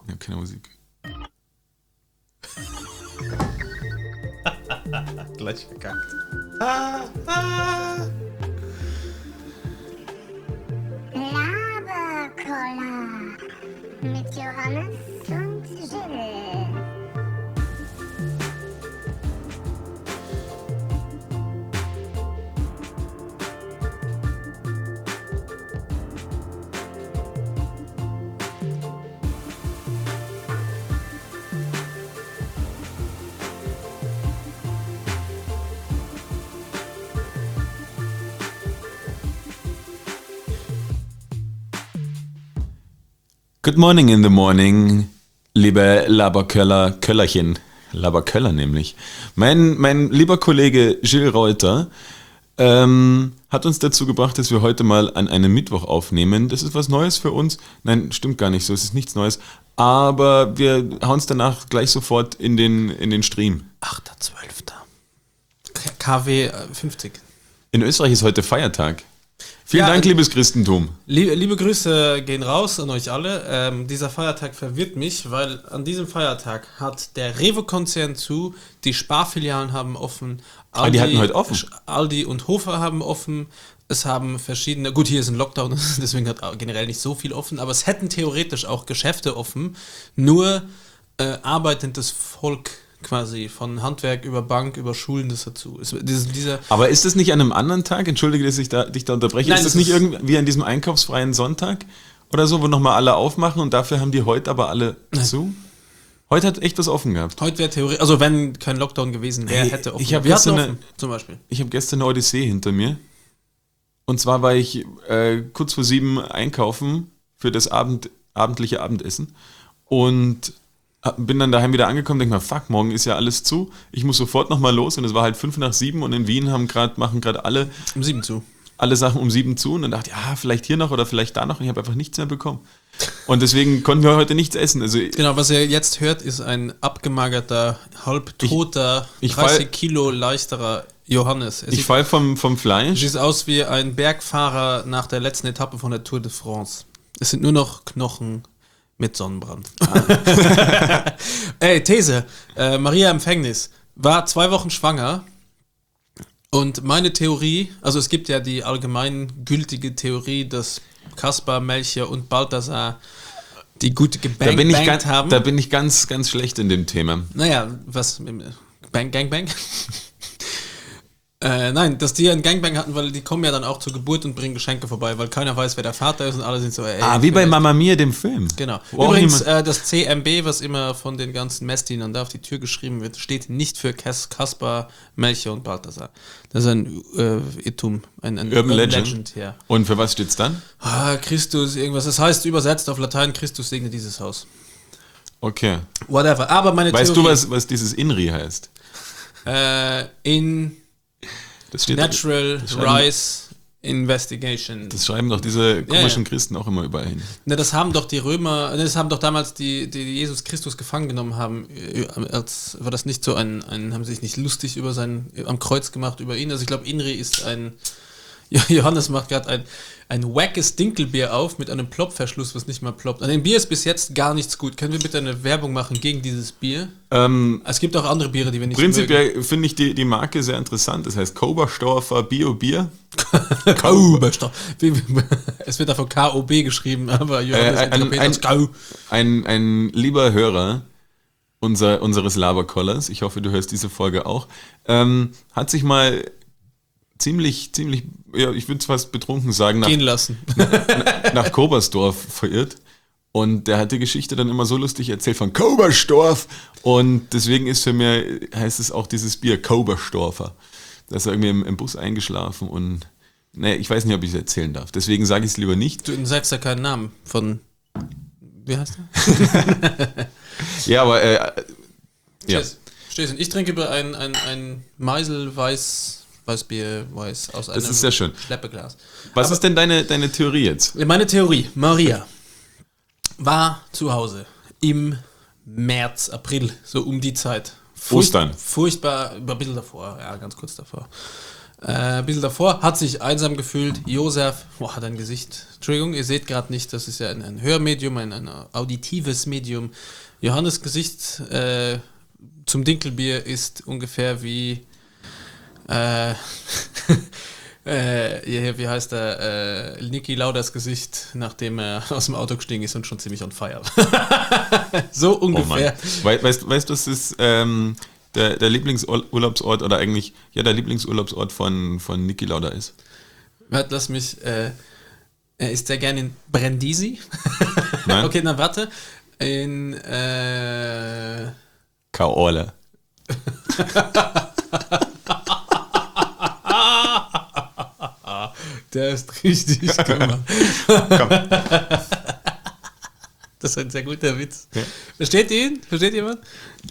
Ich habe keine Musik. Gleich verkackt. Laberkoller mit Johannes und Jill. Good morning in the morning, liebe Köllerchen. Laberköller nämlich. Mein lieber Kollege Gilles Reuter hat uns dazu gebracht, dass wir heute mal an einem Mittwoch aufnehmen. Das ist was Neues für uns. Nein, stimmt gar nicht so, es ist nichts Neues. Aber wir hauen es danach gleich sofort in den Stream. 8.12. KW 50. In Österreich ist heute Feiertag. Vielen Ja, Dank, liebes Christentum. Liebe Grüße gehen raus an euch alle. Dieser Feiertag verwirrt mich, weil an diesem Feiertag hat der Rewe-Konzern zu, die Sparfilialen haben offen. Die hatten heute offen. Aldi und Hofer haben offen. Es haben verschiedene, gut, hier ist ein Lockdown, deswegen hat generell nicht so viel offen, aber es hätten theoretisch auch Geschäfte offen, nur arbeitendes Volk quasi, von Handwerk über Bank, über Schulen, das dazu. Aber ist das nicht an einem anderen Tag? Entschuldige, dass ich dich da unterbreche. Nein, ist das nicht irgendwie an diesem einkaufsfreien Sonntag oder so, wo nochmal alle aufmachen und dafür haben die heute aber alle zu? Heute hat echt was offen gehabt. Heute wäre theoretisch, also wenn kein Lockdown gewesen wäre, hätte offen. Wir hatten offen, zum Beispiel. Ich habe gestern eine Odyssee hinter mir. Und zwar war ich kurz vor 7 einkaufen für das abendliche Abendessen und bin dann daheim wieder angekommen, denke mal, fuck, morgen ist ja alles zu, ich muss sofort nochmal los und es war halt 5 nach 7 und in Wien machen gerade alle um 7 zu. Alle Sachen um 7 zu und dann dachte ich, vielleicht hier noch oder vielleicht da noch und ich habe einfach nichts mehr bekommen. Und deswegen konnten wir heute nichts essen. Also genau, was ihr jetzt hört, ist ein abgemagerter, halbtoter, 30 Kilo leichterer Johannes. Ich fall vom Fleisch. Sieht aus wie ein Bergfahrer nach der letzten Etappe von der Tour de France. Es sind nur noch Knochen mit Sonnenbrand. Ey, These. Maria Empfängnis war 2 Wochen schwanger und meine Theorie, also es gibt ja die allgemeingültige Theorie, dass Kaspar, Melchior und Balthasar die gute gebangt haben. Da bin ich ganz, ganz schlecht in dem Thema. Naja, was? Gangbang? Nein, dass die einen Gangbang hatten, weil die kommen ja dann auch zur Geburt und bringen Geschenke vorbei, weil keiner weiß, wer der Vater ist und alle sind so, wie bei Mamma Mia, dem Film. Genau. Übrigens, das CMB, was immer von den ganzen Messdienern da auf die Tür geschrieben wird, steht nicht für Kaspar, Melchior und Balthasar. Das ist ein Irrtum, ein Urban Legend. Ja. Und für was steht's dann? Christus, irgendwas. Das heißt übersetzt auf Latein, Christus segne dieses Haus. Okay. Whatever. Aber meine Weißt Theorie, du, was dieses INRI heißt? Das steht Natural Rise Investigation. Das schreiben doch diese komischen Christen auch immer überall hin. Ne, das haben doch die Römer, das haben doch damals die Jesus Christus gefangen genommen haben, war das nicht so haben sich nicht lustig am Kreuz gemacht über ihn. Also ich glaube, INRI ist Johannes macht gerade ein wackes Dinkelbier auf mit einem Plopverschluss, was nicht mal ploppt. An dem Bier ist bis jetzt gar nichts gut. Können wir bitte eine Werbung machen gegen dieses Bier? Es gibt auch andere Biere, die wir nicht prinzipiell finde ich die Marke sehr interessant. Das heißt Koberstorfer Bio-Bier. Koberstorfer. Es wird davon K-O-B geschrieben, aber Johannes ein lieber Hörer unseres Laberkollers, ich hoffe, du hörst diese Folge auch, hat sich mal ziemlich, ja, ich würde es fast betrunken sagen, nach Kobersdorf verirrt. Und der hat die Geschichte dann immer so lustig erzählt von Kobersdorf. Und deswegen heißt es auch dieses Bier Kobersdorfer. Da ist er irgendwie im Bus eingeschlafen und ich weiß nicht, ob ich es erzählen darf. Deswegen sage ich es lieber nicht. Du sagst ja keinen Namen wie heißt der? Ja, aber ja. Ich trinke über ein Meisel Weißbier aus einem das ist sehr schön. Schleppeglas. Was ist denn deine Theorie jetzt? Meine Theorie, Maria war zu Hause im März, April, so um die Zeit. Ostern. Furchtbar, ein bisschen davor, ja, ganz kurz davor. Ein bisschen davor, hat sich einsam gefühlt. Josef, hat ein Gesicht. Entschuldigung, ihr seht gerade nicht, das ist ja ein Hörmedium, ein auditives Medium. Johannes Gesicht zum Dinkelbier ist ungefähr wie wie heißt er? Niki Lauders Gesicht, nachdem er aus dem Auto gestiegen ist und schon ziemlich on fire. So ungefähr. Oh weißt du, das ist der Lieblingsurlaubsort oder eigentlich der Lieblingsurlaubsort von Niki Lauda ist? Warte, lass mich. Er ist sehr gerne in Brindisi. Nein? Okay, dann warte. In Kaorle. Der ist richtig gemacht. Komm. Das ist ein sehr guter Witz. Ja. Versteht ihr ihn? Versteht jemand?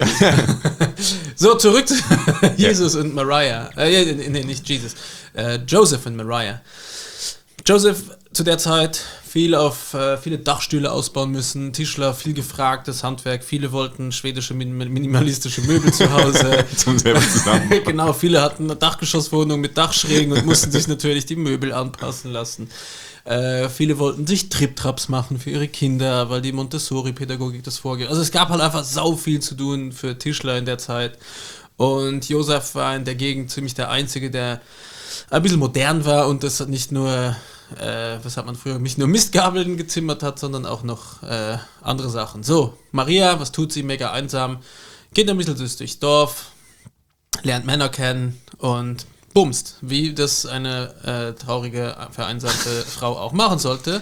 So, zurück zu Jesus und Mariah. Nee, nicht Jesus. Joseph und Mariah. Joseph zu der Zeit viele Dachstühle ausbauen müssen, Tischler, viel gefragtes Handwerk, viele wollten schwedische minimalistische Möbel zu Hause. Zum selber zusammen. Genau, viele hatten eine Dachgeschosswohnung mit Dachschrägen und mussten sich natürlich die Möbel anpassen lassen. Viele wollten sich Trip-Traps machen für ihre Kinder, weil die Montessori-Pädagogik das vorgeht. Also es gab halt einfach sau viel zu tun für Tischler in der Zeit. Und Josef war in der Gegend ziemlich der Einzige, der ein bisschen modern war und das nicht nur, was hat man früher, nicht nur Mistgabeln gezimmert hat, sondern auch noch andere Sachen. So, Maria, was tut sie? Mega einsam. Geht ein bisschen durchs Dorf, lernt Männer kennen und bumst, wie das eine traurige, vereinsamte Frau auch machen sollte.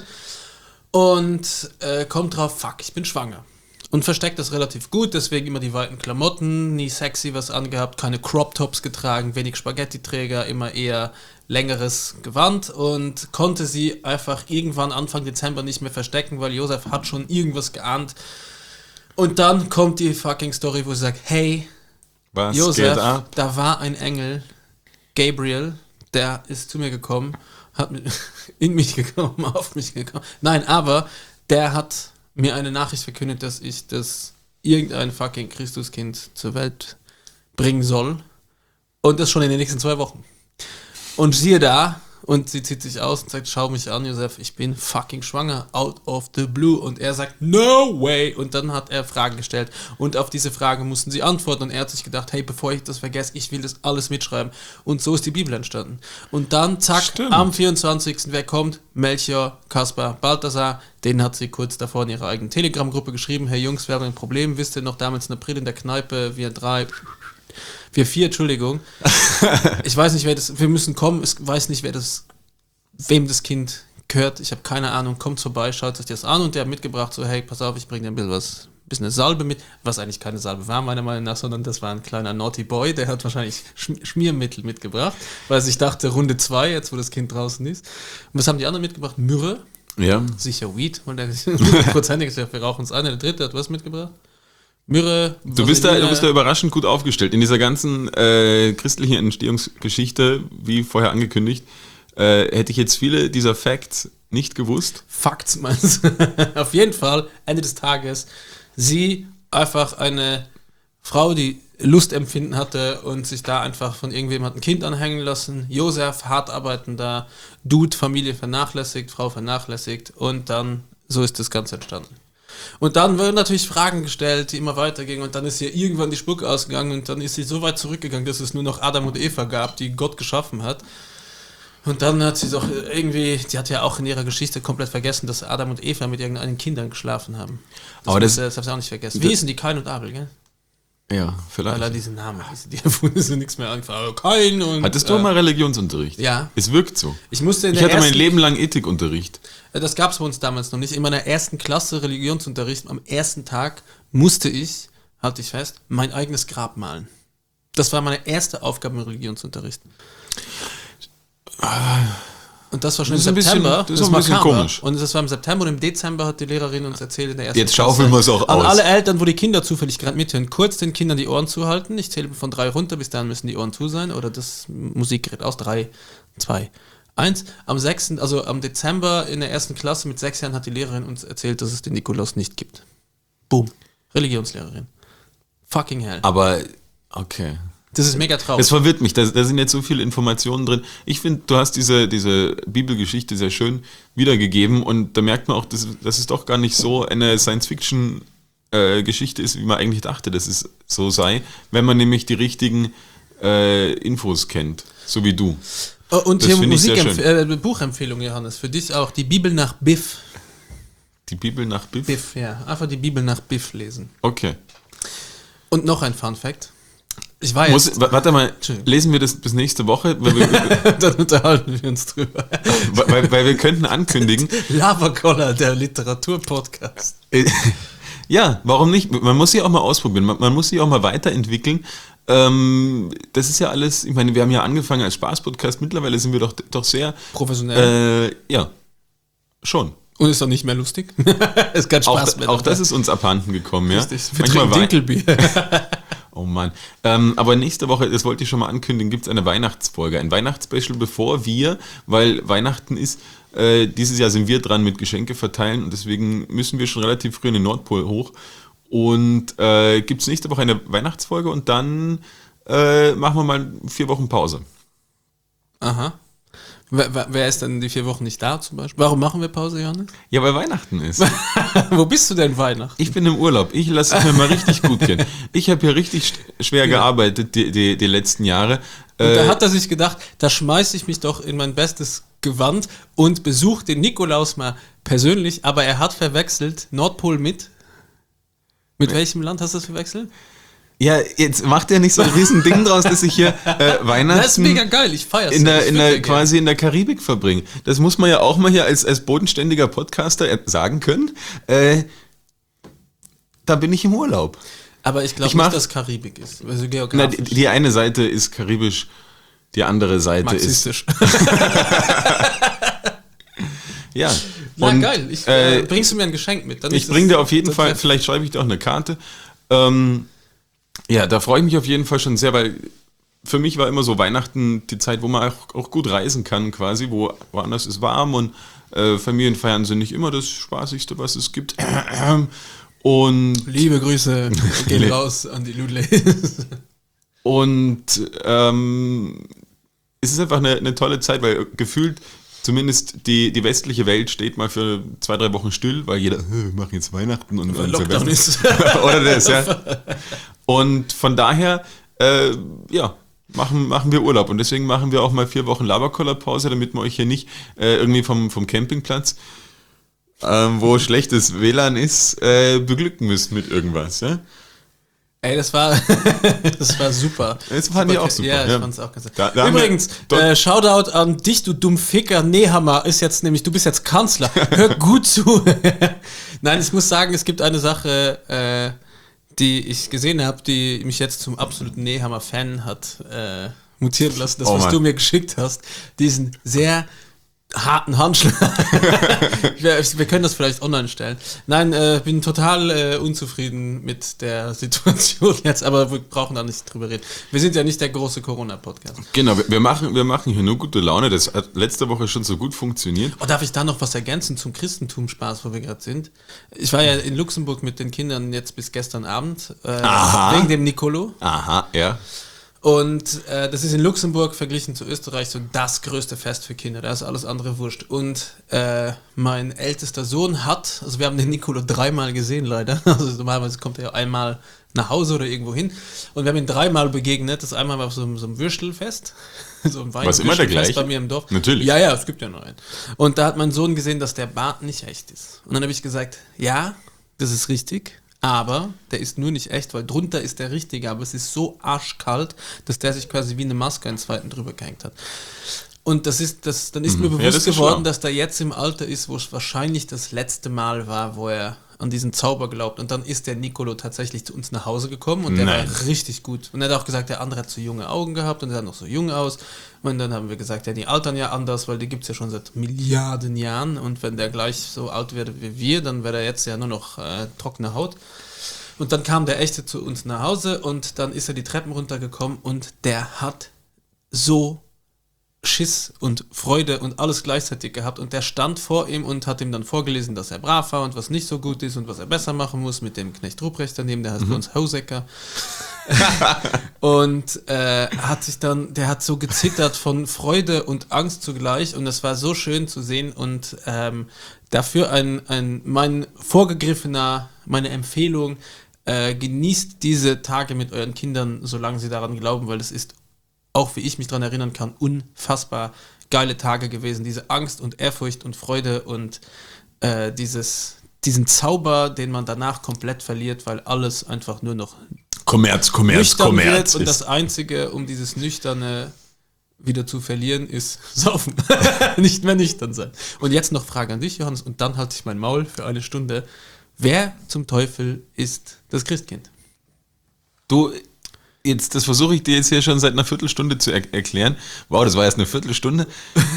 Und kommt drauf, fuck, ich bin schwanger. Und versteckt das relativ gut, deswegen immer die weiten Klamotten, nie sexy was angehabt, keine Crop-Tops getragen, wenig Spaghetti-Träger, immer eher längeres Gewand und konnte sie einfach irgendwann Anfang Dezember nicht mehr verstecken, weil Josef hat schon irgendwas geahnt. Und dann kommt die fucking Story, wo sie sagt, hey, Was Josef, geht ab? da war ein Engel, Gabriel, der ist zu mir gekommen, hat in mich gekommen, auf mich gekommen. Nein, aber der hat mir eine Nachricht verkündet, dass ich das irgendein fucking Christuskind zur Welt bringen soll. Und das schon in den nächsten 2 Wochen. Und siehe da, und sie zieht sich aus und sagt, schau mich an, Josef, ich bin fucking schwanger, out of the blue. Und er sagt, no way. Und dann hat er Fragen gestellt. Und auf diese Fragen mussten sie antworten. Und er hat sich gedacht, hey, bevor ich das vergesse, ich will das alles mitschreiben. Und so ist die Bibel entstanden. Und dann, zack, Stimmt. am 24. wer kommt? Melchior, Kaspar, Balthasar. Den hat sie kurz davor in ihrer eigenen Telegram-Gruppe geschrieben. Hey Jungs, wir haben ein Problem. Wisst ihr noch, damals in April in der Kneipe, wir 4, Entschuldigung. Ich weiß nicht, wir müssen kommen, ich weiß nicht, wem das Kind gehört, ich habe keine Ahnung, kommt vorbei, schaut sich das an und der hat mitgebracht, so, hey, pass auf, ich bringe dir ein bisschen eine Salbe mit, was eigentlich keine Salbe war, meiner Meinung nach, sondern das war ein kleiner Naughty Boy, der hat wahrscheinlich Schmiermittel mitgebracht, weil ich dachte, Runde 2, jetzt wo das Kind draußen ist. Und was haben die anderen mitgebracht? Myrrhe, Ja. sicher Weed, und der prozentig ist ja, wir rauchen es an, der dritte hat was mitgebracht? Myrrhe. Du bist da überraschend gut aufgestellt. In dieser ganzen christlichen Entstehungsgeschichte, wie vorher angekündigt, hätte ich jetzt viele dieser Facts nicht gewusst. Facts meinst du? Auf jeden Fall, Ende des Tages, sie einfach eine Frau, die Lustempfinden hatte und sich da einfach von irgendwem hat ein Kind anhängen lassen. Josef, hart arbeitender Dude, Familie vernachlässigt, Frau vernachlässigt und dann, so ist das Ganze entstanden. Und dann wurden natürlich Fragen gestellt, die immer weitergingen und dann ist ihr irgendwann die Spucke ausgegangen und dann ist sie so weit zurückgegangen, dass es nur noch Adam und Eva gab, die Gott geschaffen hat. Und dann hat sie doch irgendwie, sie hat ja auch in ihrer Geschichte komplett vergessen, dass Adam und Eva mit irgendeinen Kindern geschlafen haben. Aber das hat sie auch nicht vergessen. Wie hießen die? Kain und Abel, gell? Ja, vielleicht. Weil diese Namen, die erfunden sind nichts mehr angefangen. Kain und... Hattest du mal Religionsunterricht? Ja. Es wirkt so. Ich musste Ich hatte mein Leben lang Ethikunterricht. Das gab es bei uns damals noch nicht. In meiner ersten Klasse Religionsunterricht, am ersten Tag, musste ich, halte ich fest, mein eigenes Grab malen. Das war meine erste Aufgabe im Religionsunterricht. Und das war schon Das im ist ein September. bisschen- das ist ein bisschen makaber. komisch. Und das war im September und im Dezember hat die Lehrerin uns erzählt in der ersten Jetzt schaufeln wir es auch An aus. alle Eltern, wo die Kinder zufällig gerade mithören, kurz den Kindern die Ohren zuhalten. Ich zähle von 3 runter, bis dahin müssen die Ohren zu sein. Oder das Musikgerät aus. 3, 2, 1. Am 6., also am Dezember in der ersten Klasse mit 6 Jahren hat die Lehrerin uns erzählt, dass es den Nikolaus nicht gibt. Boom. Religionslehrerin. Fucking hell. Aber, okay. Das ist mega traurig. Das verwirrt mich, da sind jetzt so viele Informationen drin. Ich finde, du hast diese Bibelgeschichte sehr schön wiedergegeben und da merkt man auch, dass es doch gar nicht so eine Science-Fiction-Geschichte ist, wie man eigentlich dachte, dass es so sei, wenn man nämlich die richtigen Infos kennt, so wie du. Und Das hier finde ich sehr schön. Buchempfehlung, Johannes, für dich auch, die Bibel nach Biff. Die Bibel nach Biff? Biff, ja, einfach die Bibel nach Biff lesen. Okay. Und noch ein Fun-Fact. Ich war jetzt... Warte mal, lesen wir das bis nächste Woche? Dann unterhalten wir uns drüber. Weil wir könnten ankündigen... Laberkoller, der Literatur-Podcast. Ja, warum nicht? Man muss sie auch mal ausprobieren, man muss sie auch mal weiterentwickeln. Das ist ja alles, ich meine, wir haben ja angefangen als Spaß-Podcast, mittlerweile sind wir doch sehr... Professionell. Ja, schon. Und ist doch nicht mehr lustig. Ist kein Spaß mehr. Auch das ist uns abhanden gekommen, ja. Richtig. Wir trinken Dinkelbier. Oh Mann. Aber nächste Woche, das wollte ich schon mal ankündigen, gibt es eine Weihnachtsfolge, ein Weihnachtsspecial, bevor wir, weil Weihnachten ist, dieses Jahr sind wir dran mit Geschenke verteilen und deswegen müssen wir schon relativ früh in den Nordpol hoch. Und gibt es nächste Woche eine Weihnachtsfolge und dann machen wir mal 4 Wochen Pause. Aha. Wer ist denn die 4 Wochen nicht da zum Beispiel? Warum machen wir Pause, Johannes? Ja, weil Weihnachten ist. Wo bist du denn Weihnachten? Ich bin im Urlaub. Ich lasse es mir mal richtig gut gehen. Ich habe hier richtig schwer gearbeitet die letzten Jahre. Und da hat er sich gedacht, da schmeiße ich mich doch in mein bestes Gewand und besuche den Nikolaus mal persönlich, aber er hat verwechselt Nordpol mit welchem Land hast du das verwechselt? Ja, jetzt macht er nicht so ein riesen Ding draus, dass ich hier Weihnachten Das ist mega geil, ich feier's. quasi in der Karibik verbringe. Das muss man ja auch mal hier als bodenständiger Podcaster sagen können. Da bin ich im Urlaub. Aber ich glaube nicht, dass Karibik ist. Also geografisch. Die eine Seite ist karibisch, die andere Seite marxistisch. ist... Ja. Na geil, bringst du mir ein Geschenk mit? Ich bringe dir auf jeden Fall, vielleicht schreibe ich dir auch eine Karte. Ja, da freue ich mich auf jeden Fall schon sehr, weil für mich war immer so Weihnachten die Zeit, wo man auch gut reisen kann quasi, woanders ist warm und Familienfeiern sind nicht immer das Spaßigste, was es gibt. Und liebe Grüße gehen raus an die Ludleys. Und es ist einfach eine tolle Zeit, weil gefühlt zumindest die westliche Welt steht mal für 2-3 Wochen still, weil jeder, wir machen jetzt Weihnachten und Lockdown ist. Oder das, ja. Und von daher, machen wir Urlaub. Und deswegen machen wir auch mal 4 Wochen Laberkoller-Pause, damit wir euch hier nicht irgendwie vom Campingplatz, wo schlechtes WLAN ist, beglücken müssen mit irgendwas. Ja? Ey, das war super. Das fand ich auch super. Ja, ich fand's auch ganz da Übrigens, Shoutout an dich, du Dummficker. Nehammer ist jetzt nämlich, du bist jetzt Kanzler. Hör gut zu. Nein, ich muss sagen, es gibt eine Sache, die ich gesehen habe, die mich jetzt zum absoluten Nehammer-Fan hat mutieren lassen. Das, was du mir geschickt hast, diesen sehr harten Handschlag. Wir können das vielleicht online stellen. Nein, bin total unzufrieden mit der Situation jetzt, aber wir brauchen da nicht drüber reden. Wir sind ja nicht der große Corona-Podcast. Genau, wir machen hier nur gute Laune. Das hat letzte Woche schon so gut funktioniert. Oh, darf ich da noch was ergänzen zum Christentum-Spaß, wo wir gerade sind? Ich war ja in Luxemburg mit den Kindern jetzt bis gestern Abend, wegen dem Nicolo. Aha, ja. Und das ist in Luxemburg verglichen zu Österreich so das größte Fest für Kinder. Da ist alles andere wurscht. Und mein ältester Sohn also wir haben den Nicolo 3-mal gesehen leider. Also normalerweise kommt er ja einmal nach Hause oder irgendwo hin. Und wir haben ihn 3-mal begegnet. Das einmal war auf so einem Würstelfest. So ein Was immer der gleiche? Bei mir im Dorf. Natürlich. Ja, es gibt ja noch einen. Und da hat mein Sohn gesehen, dass der Bart nicht echt ist. Und dann habe ich gesagt, ja, das ist richtig. Aber der ist nur nicht echt, weil drunter ist der richtige, aber es ist so arschkalt, dass der sich quasi wie eine Maske einen zweiten drüber gehängt hat. Und dann ist mir bewusst geworden, dass der jetzt im Alter ist, wo es wahrscheinlich das letzte Mal war, wo er an diesen Zauber glaubt. Und dann ist der Nicolo tatsächlich zu uns nach Hause gekommen und der war richtig gut. Und er hat auch gesagt, der andere hat so junge Augen gehabt und er sah noch so jung aus. Und dann haben wir gesagt, ja, die altern ja anders, weil die gibt es ja schon seit Milliarden Jahren. Und wenn der gleich so alt wäre wie wir, dann wäre er jetzt ja nur noch trockene Haut. Und dann kam der Echte zu uns nach Hause und dann ist er die Treppen runtergekommen und der hat so Schiss und Freude und alles gleichzeitig gehabt und der stand vor ihm und hat ihm dann vorgelesen, dass er brav war und was nicht so gut ist und was er besser machen muss mit dem Knecht Ruprecht daneben, der heißt bei uns Hausecker. Und der hat so gezittert von Freude und Angst zugleich und das war so schön zu sehen und dafür meine Empfehlung, genießt diese Tage mit euren Kindern, solange sie daran glauben, weil es ist, auch wie ich mich daran erinnern kann, unfassbar geile Tage gewesen, diese Angst und Ehrfurcht und Freude und diesen Zauber, den man danach komplett verliert, weil alles einfach nur noch Kommerz wird und ist. das Einzige, um dieses Nüchterne wieder zu verlieren, ist saufen. Nicht mehr nüchtern sein. Und jetzt noch Frage an dich, Johannes, und dann halte ich mein Maul für eine Stunde. Wer zum Teufel ist das Christkind? Du, das versuche ich dir jetzt hier schon seit einer Viertelstunde zu erklären. Wow, das war erst eine Viertelstunde.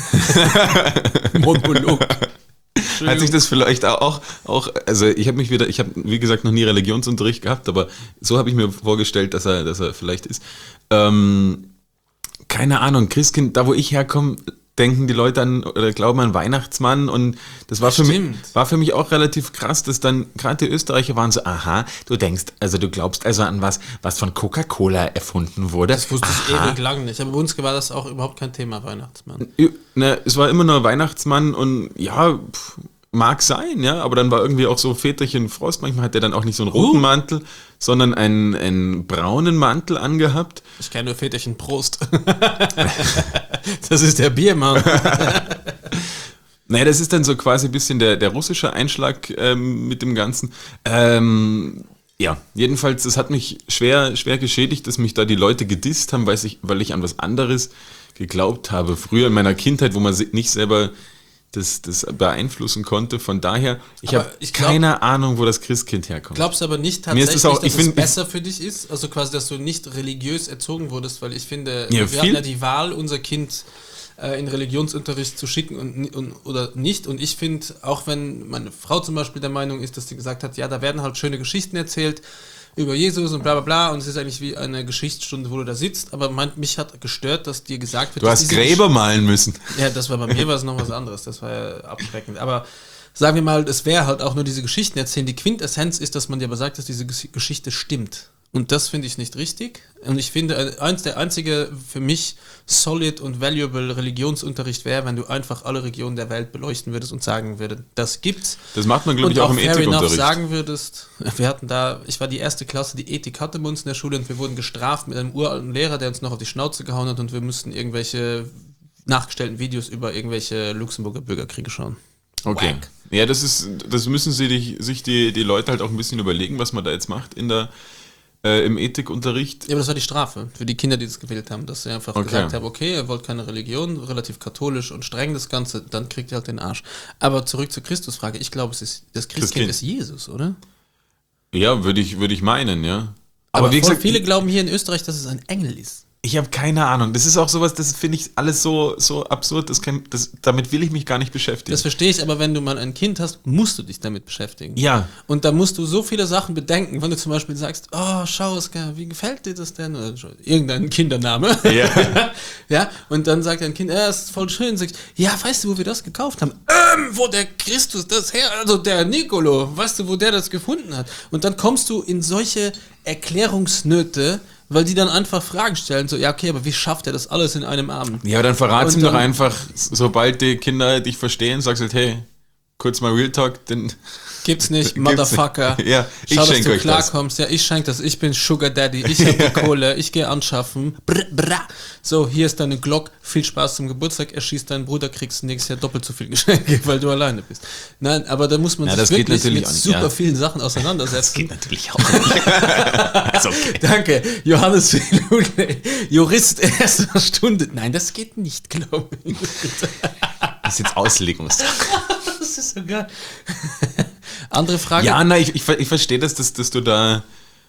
Monolog. Hat sich das vielleicht auch also ich habe wie gesagt noch nie Religionsunterricht gehabt, aber so habe ich mir vorgestellt, dass er vielleicht ist. Keine Ahnung, Christkind, da wo ich herkomme, denken die Leute an oder glauben an Weihnachtsmann und das war für mich auch relativ krass, dass dann gerade die Österreicher waren so, aha, du glaubst also an was von Coca-Cola erfunden wurde. Das wusste ich ewig lang nicht, aber bei uns war das auch überhaupt kein Thema, Weihnachtsmann. Es war immer nur Weihnachtsmann und ja, mag sein, ja, aber dann war irgendwie auch so Väterchen Frost, manchmal hat der dann auch nicht so einen roten Mantel, sondern einen braunen Mantel angehabt. Ich kenne nur Väterchen Prost. Das ist der Biermann. Naja, das ist dann so quasi ein bisschen der russische Einschlag mit dem Ganzen. Ja, jedenfalls, das hat mich schwer geschädigt, dass mich da die Leute gedisst haben, weil ich an was anderes geglaubt habe. Früher in meiner Kindheit, wo man nicht selber das beeinflussen konnte. Von daher, ich habe keine Ahnung, wo das Christkind herkommt. Glaubst du aber nicht tatsächlich, dass es besser für dich ist? Also quasi, dass du nicht religiös erzogen wurdest, weil ich finde, wir hatten ja die Wahl, unser Kind in Religionsunterricht zu schicken oder nicht. Und ich finde, auch wenn meine Frau zum Beispiel der Meinung ist, dass sie gesagt hat, ja, da werden halt schöne Geschichten erzählt über Jesus und bla bla bla und es ist eigentlich wie eine Geschichtsstunde, wo du da sitzt, aber mich hat gestört, dass dir gesagt wird, du hast Gräber malen müssen. Ja, das war bei mir was noch was anderes, das war ja abschreckend, aber sagen wir mal, es wäre halt auch nur diese Geschichten erzählen, die Quintessenz ist, dass man dir aber sagt, dass diese Geschichte stimmt und das finde ich nicht richtig und ich finde, der einzige für mich solid und valuable Religionsunterricht wäre, wenn du einfach alle Regionen der Welt beleuchten würdest und sagen würdest, das gibt's. Das macht man, glaube ich, auch im Ethikunterricht. Und sagen würdest, ich war die erste Klasse, die Ethik hatte bei uns in der Schule und wir wurden gestraft mit einem uralten Lehrer, der uns noch auf die Schnauze gehauen hat und wir mussten irgendwelche nachgestellten Videos über irgendwelche Luxemburger Bürgerkriege schauen. Okay. Wack. Ja, das müssen sich die Leute halt auch ein bisschen überlegen, was man da jetzt macht im Ethikunterricht. Ja, aber das war die Strafe für die Kinder, die das gewählt haben, dass sie einfach gesagt haben, okay, ihr wollt keine Religion, relativ katholisch und streng das Ganze, dann kriegt ihr halt den Arsch. Aber zurück zur Christusfrage, ich glaube, das Christkind ist Jesus, oder? Ja, würde ich meinen, ja. Aber wie gesagt, viele glauben hier in Österreich, dass es ein Engel ist. Ich habe keine Ahnung. Das ist auch sowas, das finde ich alles so absurd, damit will ich mich gar nicht beschäftigen. Das verstehe ich, aber wenn du mal ein Kind hast, musst du dich damit beschäftigen. Ja. Und da musst du so viele Sachen bedenken, wenn du zum Beispiel sagst, oh, schau, Oskar, wie gefällt dir das denn? Oder irgendein Kindername. Ja. Ja, und dann sagt ein Kind, das ist voll schön. Sagst, ja, weißt du, wo wir das gekauft haben? Wo der Christus also der Nicolo, weißt du, wo der das gefunden hat? Und dann kommst du in solche Erklärungsnöte, weil die dann einfach Fragen stellen, so, ja, okay, aber wie schafft er das alles in einem Abend? Ja, dann verrat's ihm doch einfach, sobald die Kinder dich verstehen, sagst halt, hey, kurz mal Real Talk, denn gibt's nicht, Motherfucker. Ja, schau, dass du klarkommst. Ja, ich schenke das. Ich bin Sugar Daddy. Ich habe die Kohle. Ich gehe anschaffen. Brr, brr. So, hier ist deine Glock. Viel Spaß zum Geburtstag. Erschießt deinen Bruder, kriegst nächstes Jahr doppelt so viel Geschenke, weil du alleine bist. Nein, aber da muss man sich wirklich mit super vielen Sachen auseinandersetzen. Das geht natürlich auch nicht. Okay. Danke, Johannes Lule, Jurist erster Stunde. Nein, das geht nicht, glaube ich. Das ist jetzt Auslegungssache. Das ist so geil. Andere Frage? Ja, nein, ich verstehe das, dass du da...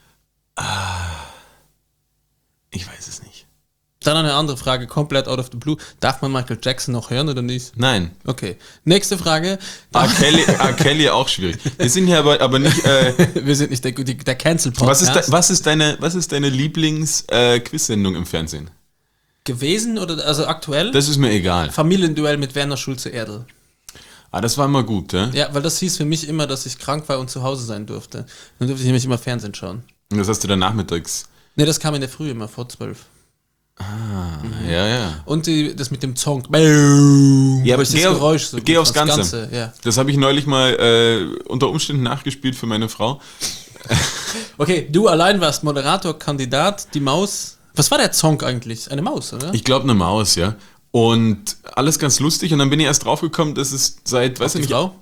ich weiß es nicht. Dann eine andere Frage, komplett out of the blue. Darf man Michael Jackson noch hören oder nicht? Nein. Okay. Nächste Frage. R. Kelly auch schwierig. Wir sind hier aber nicht... wir sind nicht der Cancel-Podcast. Was ist deine Lieblings-Quiz-Sendung im Fernsehen? Gewesen oder also aktuell? Das ist mir egal. Familienduell mit Werner Schulze-Erdl. Das war immer gut, ja? Ja, weil das hieß für mich immer, dass ich krank war und zu Hause sein durfte. Dann durfte ich nämlich immer Fernsehen schauen. Und das hast du dann nachmittags... Ne, das kam in der Früh immer vor 12. Ja. Und das mit dem Song. Ja, aber das Geräusch so geh gut, aufs Ganze. Ja. Das habe ich neulich mal unter Umständen nachgespielt für meine Frau. Okay, du allein warst Moderator, Kandidat, die Maus. Was war der Song eigentlich? Eine Maus, oder? Ich glaube, eine Maus, ja. Und alles ganz lustig. Und dann bin ich erst draufgekommen, dass es seit, weiß ich nicht. Frau?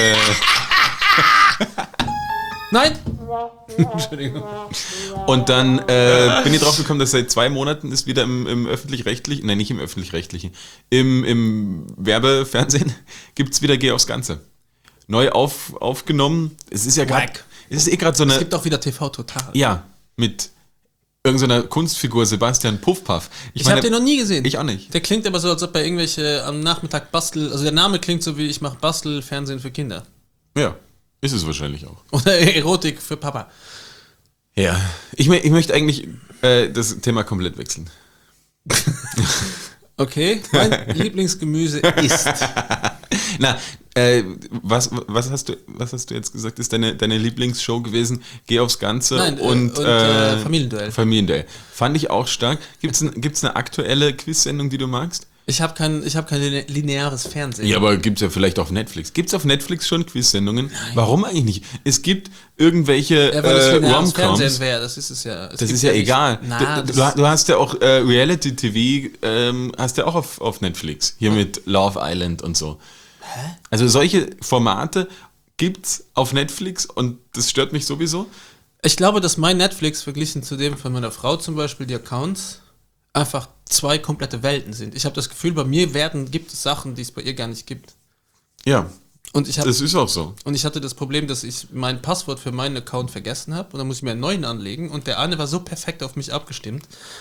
Nein! Entschuldigung. Und dann bin ich draufgekommen, dass seit 2 Monaten ist wieder im Öffentlich-Rechtlichen, nein, nicht im Öffentlich-Rechtlichen, im Werbefernsehen gibt es wieder Geh aufs Ganze. Neu aufgenommen. Es ist ja gerade, es ist eh gerade so eine... Es gibt auch wieder TV Total. Ja, mit irgendeiner Kunstfigur, Sebastian Puffpaff. Ich habe den noch nie gesehen. Ich auch nicht. Der klingt aber so, als ob er irgendwelche am Nachmittag also der Name klingt so wie ich mache Bastelfernsehen für Kinder. Ja, ist es wahrscheinlich auch. Oder Erotik für Papa. Ja, ich möchte eigentlich das Thema komplett wechseln. Okay, mein Lieblingsgemüse ist... Na, was hast du jetzt gesagt, ist deine Lieblingsshow gewesen? Geh aufs Ganze. Nein, und Familienduell. Familienduell. Fand ich auch stark. Gibt's eine aktuelle Quiz-Sendung, die du magst? Ich hab kein lineares Fernsehen. Ja, aber gibt's ja vielleicht auf Netflix. Gibt's auf Netflix schon Quiz-Sendungen? Nein. Warum eigentlich nicht? Es gibt irgendwelche weil das lineares Rom-Coms. Fernsehen wäre, das ist es ja. Das ist ja egal. Du hast ja auch Reality-TV, hast ja auch auf Netflix. Hier mit Love Island und so. Hä? Also solche Formate gibt's auf Netflix und das stört mich sowieso. Ich glaube, dass mein Netflix verglichen zu dem von meiner Frau zum Beispiel, die Accounts, einfach 2 komplette Welten sind. Ich habe das Gefühl, bei mir gibt es Sachen, die es bei ihr gar nicht gibt. Ja, und das ist auch so. Und ich hatte das Problem, dass ich mein Passwort für meinen Account vergessen habe und dann muss ich mir einen neuen anlegen und der eine war so perfekt auf mich abgestimmt,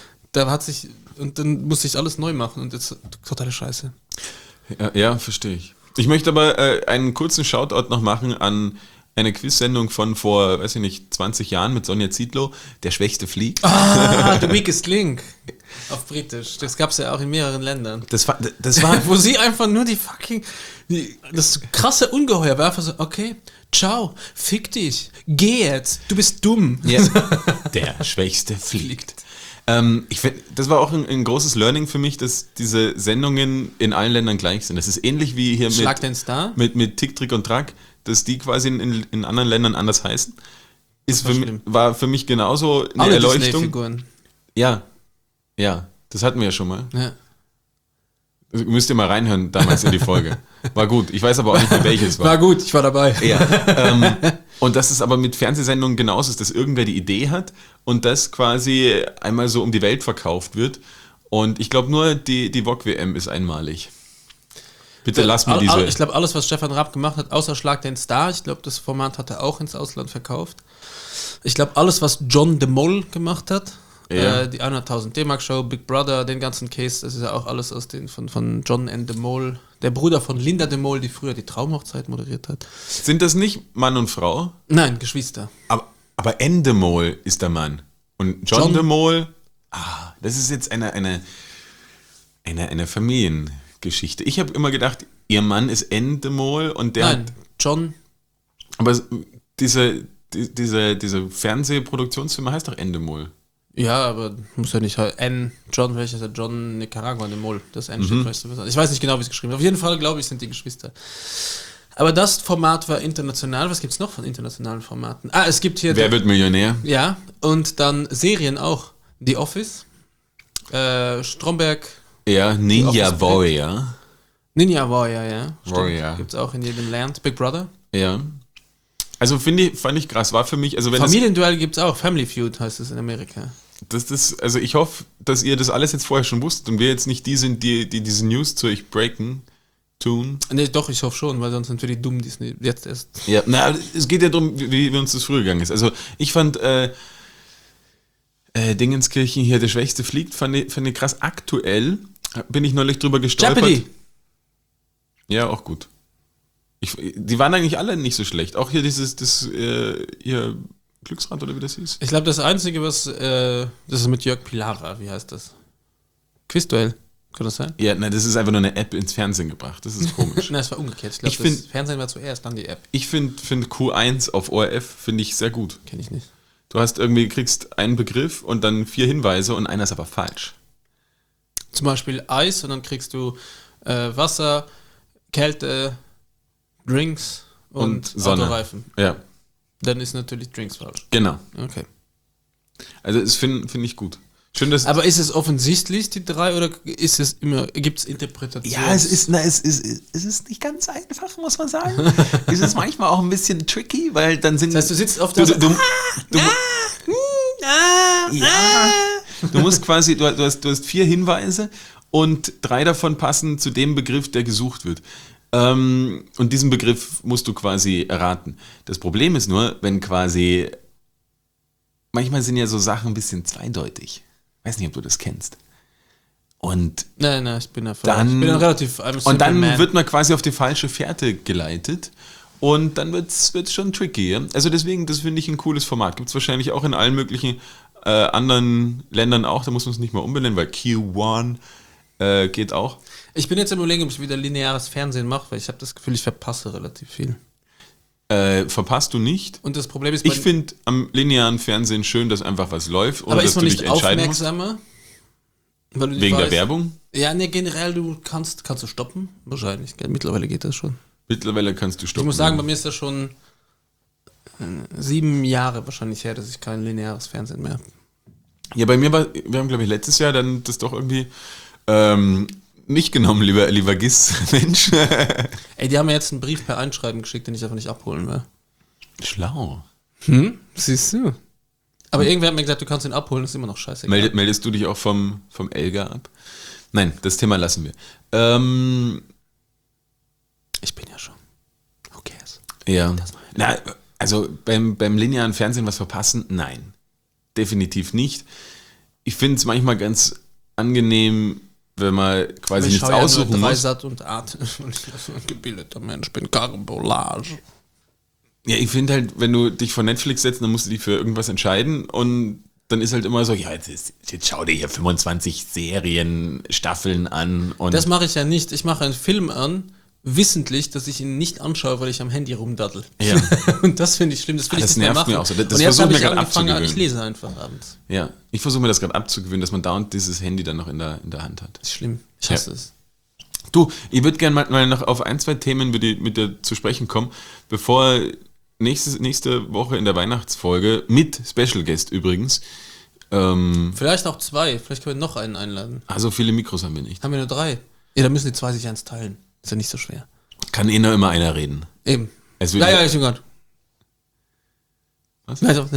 und dann musste ich alles neu machen und jetzt totale Scheiße. Ja, verstehe ich. Ich möchte aber einen kurzen Shoutout noch machen an eine Quiz-Sendung von vor, weiß ich nicht, 20 Jahren mit Sonja Zietlow, Der Schwächste fliegt. The Weakest Link. Auf Britisch. Das gab es ja auch in mehreren Ländern. Das war wo sie einfach nur das krasse Ungeheuer war einfach so, okay, ciao, fick dich, geh jetzt, du bist dumm. Ja. Der Schwächste fliegt. Ich find, das war auch ein großes Learning für mich, dass diese Sendungen in allen Ländern gleich sind. Das ist ähnlich wie hier Schlag den Star? mit Tick, Trick und Track, dass die quasi in anderen Ländern anders heißen. War für mich genauso eine alle Erleuchtung. Disney-Figuren. Ja, das hatten wir ja schon mal. Ja. Müsst ihr mal reinhören, damals in die Folge. War gut, ich weiß aber auch nicht mehr, welches war. War gut, ich war dabei. Ja, und dass es aber mit Fernsehsendungen genauso ist, dass irgendwer die Idee hat und das quasi einmal so um die Welt verkauft wird. Und ich glaube nur, die VOG-WM ist einmalig. Bitte lass mir diese... Ich glaube, alles, was Stefan Raab gemacht hat, außer Schlag den Star, ich glaube, das Format hat er auch ins Ausland verkauft. Ich glaube, alles, was John de Mol gemacht hat, die 100.000 D-Mark Show, Big Brother, den ganzen Case, das ist ja auch alles von John N. de Mol, der Bruder von Linda de Mol, die früher die Traumhochzeit moderiert hat. Sind das nicht Mann und Frau? Nein, Geschwister. Aber N. de Mol ist der Mann. Und John de Mol, das ist jetzt eine Familiengeschichte. Ich habe immer gedacht, ihr Mann ist N. de Mol und der Nein, John. Aber diese Fernsehproduktionsfirma heißt doch N. de Mol. Ja, aber muss ja nicht John, welcher ist der? John Nicaragua de Mol. Das N steht, weißt du was? Ich weiß nicht genau, wie es geschrieben ist. Auf jeden Fall, glaube ich, sind die Geschwister. Aber das Format war international. Was gibt es noch von internationalen Formaten? Es gibt hier... Wer wird Millionär? Ja, und dann Serien auch. The Office, Stromberg... Ja, Ninja Warrior. Ninja Warrior, ja. Warrior. Gibt es auch in jedem Land. Big Brother. Ja. Also fand ich krass. War für mich... Also wenn Familienduell gibt es auch. Family Feud heißt es in Amerika. Also ich hoffe, dass ihr das alles jetzt vorher schon wusstet und wir jetzt nicht die sind, die diese News zu euch tun. Nee, doch, ich hoffe schon, weil sonst sind wir die dumm, die es jetzt erst... Ja, es geht ja darum, wie uns das früher gegangen ist. Also ich fand Dingenskirchen hier, Der Schwächste fliegt, fand ich krass. Aktuell bin ich neulich drüber gestolpert. Jeopardy! Ja, auch gut. Die waren eigentlich alle nicht so schlecht. Auch hier hier Glücksrad oder wie das hieß. Ich glaube, das Einzige, das ist mit Jörg Pilawa, wie heißt das? Quizduell, kann das sein? Ja, nein, das ist einfach nur eine App ins Fernsehen gebracht. Das ist komisch. Nein, es war umgekehrt. Ich glaube, das Fernsehen war zuerst, dann die App. Ich finde Q1 auf ORF finde ich sehr gut. Kenn ich nicht. du hast irgendwie, kriegst einen Begriff und dann 4 Hinweise und einer ist aber falsch. Zum Beispiel Eis und dann kriegst du Wasser, Kälte, Drinks und Sonne. Autoreifen. Ja, Dann ist natürlich Drinks falsch. genau. Okay. Also das finde ich gut. Schön, dass... Aber ist es offensichtlich, die 3, oder ist es immer, gibt es Interpretationen? Ja, es ist nicht ganz einfach, muss man sagen. Es ist manchmal auch ein bisschen tricky, weil dann sind... Das heißt, du sitzt auf du, der... du, du, ja, du musst quasi, du hast 4 Hinweise und 3 davon passen zu dem Begriff, der gesucht wird. Und diesen Begriff musst du quasi erraten. Das Problem ist nur, wenn quasi, manchmal sind ja so Sachen ein bisschen zweideutig. Weiß nicht, ob du das kennst. Und Nein, ich bin dann, ich bin ein relativ... und dann wird man quasi auf die falsche Fährte geleitet und dann wird's schon tricky. Ja? Also deswegen, das finde ich ein cooles Format. Gibt es wahrscheinlich auch in allen möglichen anderen Ländern auch. Da muss man es nicht mal umbenennen, weil Q1 geht auch. Ich bin jetzt im Überlegen, ob ich wieder lineares Fernsehen mache, weil ich habe das Gefühl, ich verpasse relativ viel. Verpasst du nicht. Und das Problem ist... Ich finde am linearen Fernsehen schön, dass einfach was läuft, ohne aber dass ist man du nicht dich entscheiden musst. aufmerksamer? Weil du nicht Wegen der weißt- Werbung? Ja, ne, generell, du kannst du stoppen? Wahrscheinlich, gell? Mittlerweile geht das schon. Mittlerweile kannst du stoppen. Ich muss sagen, bei mir ist das schon 7 Jahre wahrscheinlich her, dass ich kein lineares Fernsehen mehr habe. Ja, bei mir wir haben, glaube ich, letztes Jahr dann das doch irgendwie nicht genommen, lieber Mensch. Ey, die haben mir jetzt einen Brief per Einschreiben geschickt, den ich einfach nicht abholen will. Schlau. Siehst du. Aber irgendwer hat mir gesagt, du kannst ihn abholen, ist immer noch scheiße. Meldest du dich auch vom Elga ab? Nein, das Thema lassen wir. Ich bin ja schon. Who cares? Ja. Na, also beim linearen Fernsehen was verpassen? Nein. Definitiv nicht. Ich finde es manchmal ganz angenehm, wenn man quasi nichts aussuchen muss. Dreisat und Art. Und ich so ein gebildeter Mensch bin, Carbolage. Ja, ich finde halt, wenn du dich vor Netflix setzt, dann musst du dich für irgendwas entscheiden und dann ist halt immer so, ja, jetzt schau dir hier 25 Serien, Staffeln an. Und Das mache ich ja nicht. Ich mache einen Film an, wissentlich, dass ich ihn nicht anschaue, weil ich am Handy rumdaddel. Ja. Und das finde ich schlimm. Das will Das ich nicht mehr nervt machen. mir auch so. Das und jetzt versuche habe mir ich gerade angefangen, abzugewöhnen. ich lese einfach abends. Ja, ich versuche mir das gerade abzugewöhnen, dass man dauernd dieses Handy dann noch in der Hand hat. Das ist schlimm. Ich hasse es. Du, ich würde gerne mal noch auf 1, 2 Themen mit dir zu sprechen kommen, bevor nächste Woche in der Weihnachtsfolge mit Special Guest übrigens. Vielleicht auch 2. Vielleicht können wir noch einen einladen. Also viele Mikros haben wir nicht. Haben wir nur 3. Ja, dann müssen die 2 sich eins teilen. Ist ja nicht so schwer. Kann nur immer einer reden. Eben. Es wird Ja, ich bin gerade. Was? Also,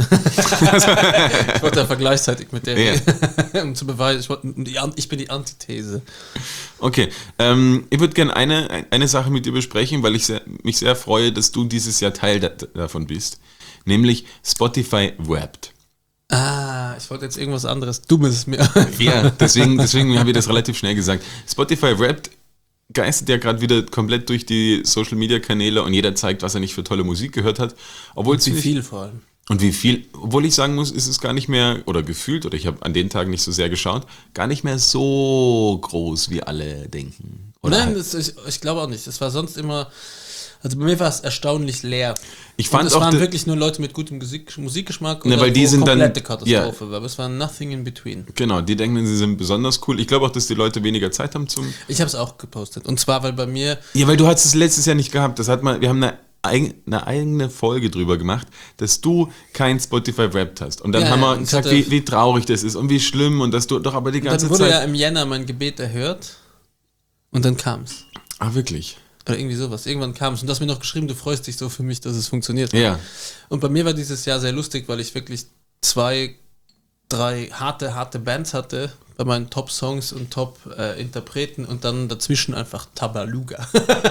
ich wollte ja gleichzeitig mit der, Ja. um zu beweisen, ich bin die Antithese. Okay, ich würde gerne eine Sache mit dir besprechen, weil ich mich sehr freue, dass du dieses Jahr Teil davon bist, nämlich Spotify Wrapped. Ich wollte jetzt irgendwas anderes Dummes mir. Ja, deswegen habe ich das relativ schnell gesagt. Spotify Wrapped geistert ja gerade wieder komplett durch die Social-Media-Kanäle und jeder zeigt, was er nicht für tolle Musik gehört hat. Obwohl Wie viel vor allem. Und wie viel, obwohl ich sagen muss, ist es gar nicht mehr, oder gefühlt, oder ich habe an den Tagen nicht so sehr geschaut, gar nicht mehr so groß, wie alle denken. Oder Nein, ich glaube auch nicht. Es war sonst immer, also bei mir war es erstaunlich leer. Ich fand und es auch waren wirklich nur Leute mit gutem Musikgeschmack Ne, weil die wo sind dann- komplette Katastrophe ja. war. Aber es war nothing in between. Genau, die denken, sie sind besonders cool. Ich glaube auch, dass die Leute weniger Zeit haben zum... Ich habe es auch gepostet. Und zwar, weil bei mir, Ja, weil du hattest es letztes Jahr nicht gehabt. Wir haben eine eigene Folge drüber gemacht, dass du kein Spotify Wrapped hast. Und dann Ja, haben wir und gesagt, hatte- wie traurig das ist und wie schlimm und dass du doch aber die ganze dann wurde Zeit... ja im Jänner mein Gebet erhört. Und dann kam es. Ah, wirklich? Oder irgendwie sowas. Irgendwann kam es. Und du hast mir noch geschrieben, du freust dich so für mich, dass es funktioniert. Ja. Und bei mir war dieses Jahr sehr lustig, weil ich wirklich 2, 3 harte Bands hatte bei meinen Top-Songs und Top-Interpreten und dann dazwischen einfach Tabaluga.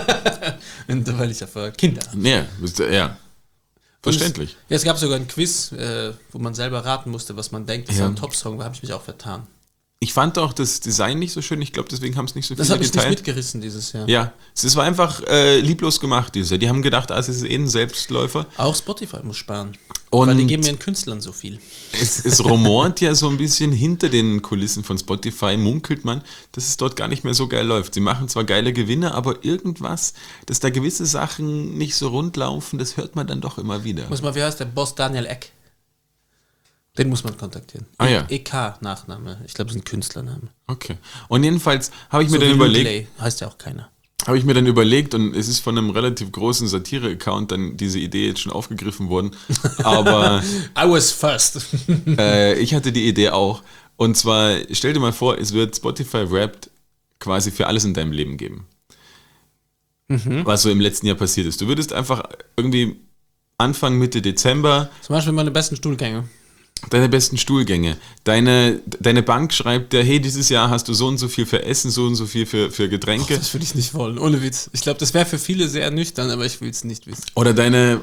Und weil ich ja vorher Kinder habe. Ja. Verständlich. Ja, es gab sogar ein Quiz, wo man selber raten musste, was man denkt, das Ja. war ein Top-Song, da habe ich mich auch vertan. Ich fand auch das Design nicht so schön. Ich glaube, deswegen haben es nicht so Das viele habe ich nicht geteilt. mitgerissen dieses Jahr. Ja, es war einfach lieblos gemacht dieses Jahr. Die haben gedacht, es ist ein Selbstläufer. Auch Spotify muss sparen. Und weil die geben ihren Künstlern so viel. es rumort ja so ein bisschen hinter den Kulissen von Spotify, munkelt man, dass es dort gar nicht mehr so geil läuft. Sie machen zwar geile Gewinne, aber irgendwas, dass da gewisse Sachen nicht so rund laufen, das hört man dann doch immer wieder. Muss mal, wie heißt der Boss Daniel Eck? Den muss man kontaktieren. Ah, ja. EK-Nachname. Ich glaube, das ist ein Künstlername. Okay. Und jedenfalls habe ich mir So dann wie überlegt, Luley. Heißt ja auch keiner. und es ist von einem relativ großen Satire-Account dann diese Idee jetzt schon aufgegriffen worden, aber I was first. ich hatte die Idee auch. Und zwar, stell dir mal vor, es wird Spotify Wrapped quasi für alles in deinem Leben geben. Was so im letzten Jahr passiert ist. Du würdest einfach irgendwie Anfang, Mitte Dezember Zum Beispiel meine besten Stuhlgänge. deine besten Stuhlgänge, deine Bank schreibt dir, hey, dieses Jahr hast du so und so viel für Essen, so und so viel für Getränke. Das würde ich nicht wollen, ohne Witz. Ich glaube, das wäre für viele sehr nüchtern, aber ich will es nicht wissen. Oder deine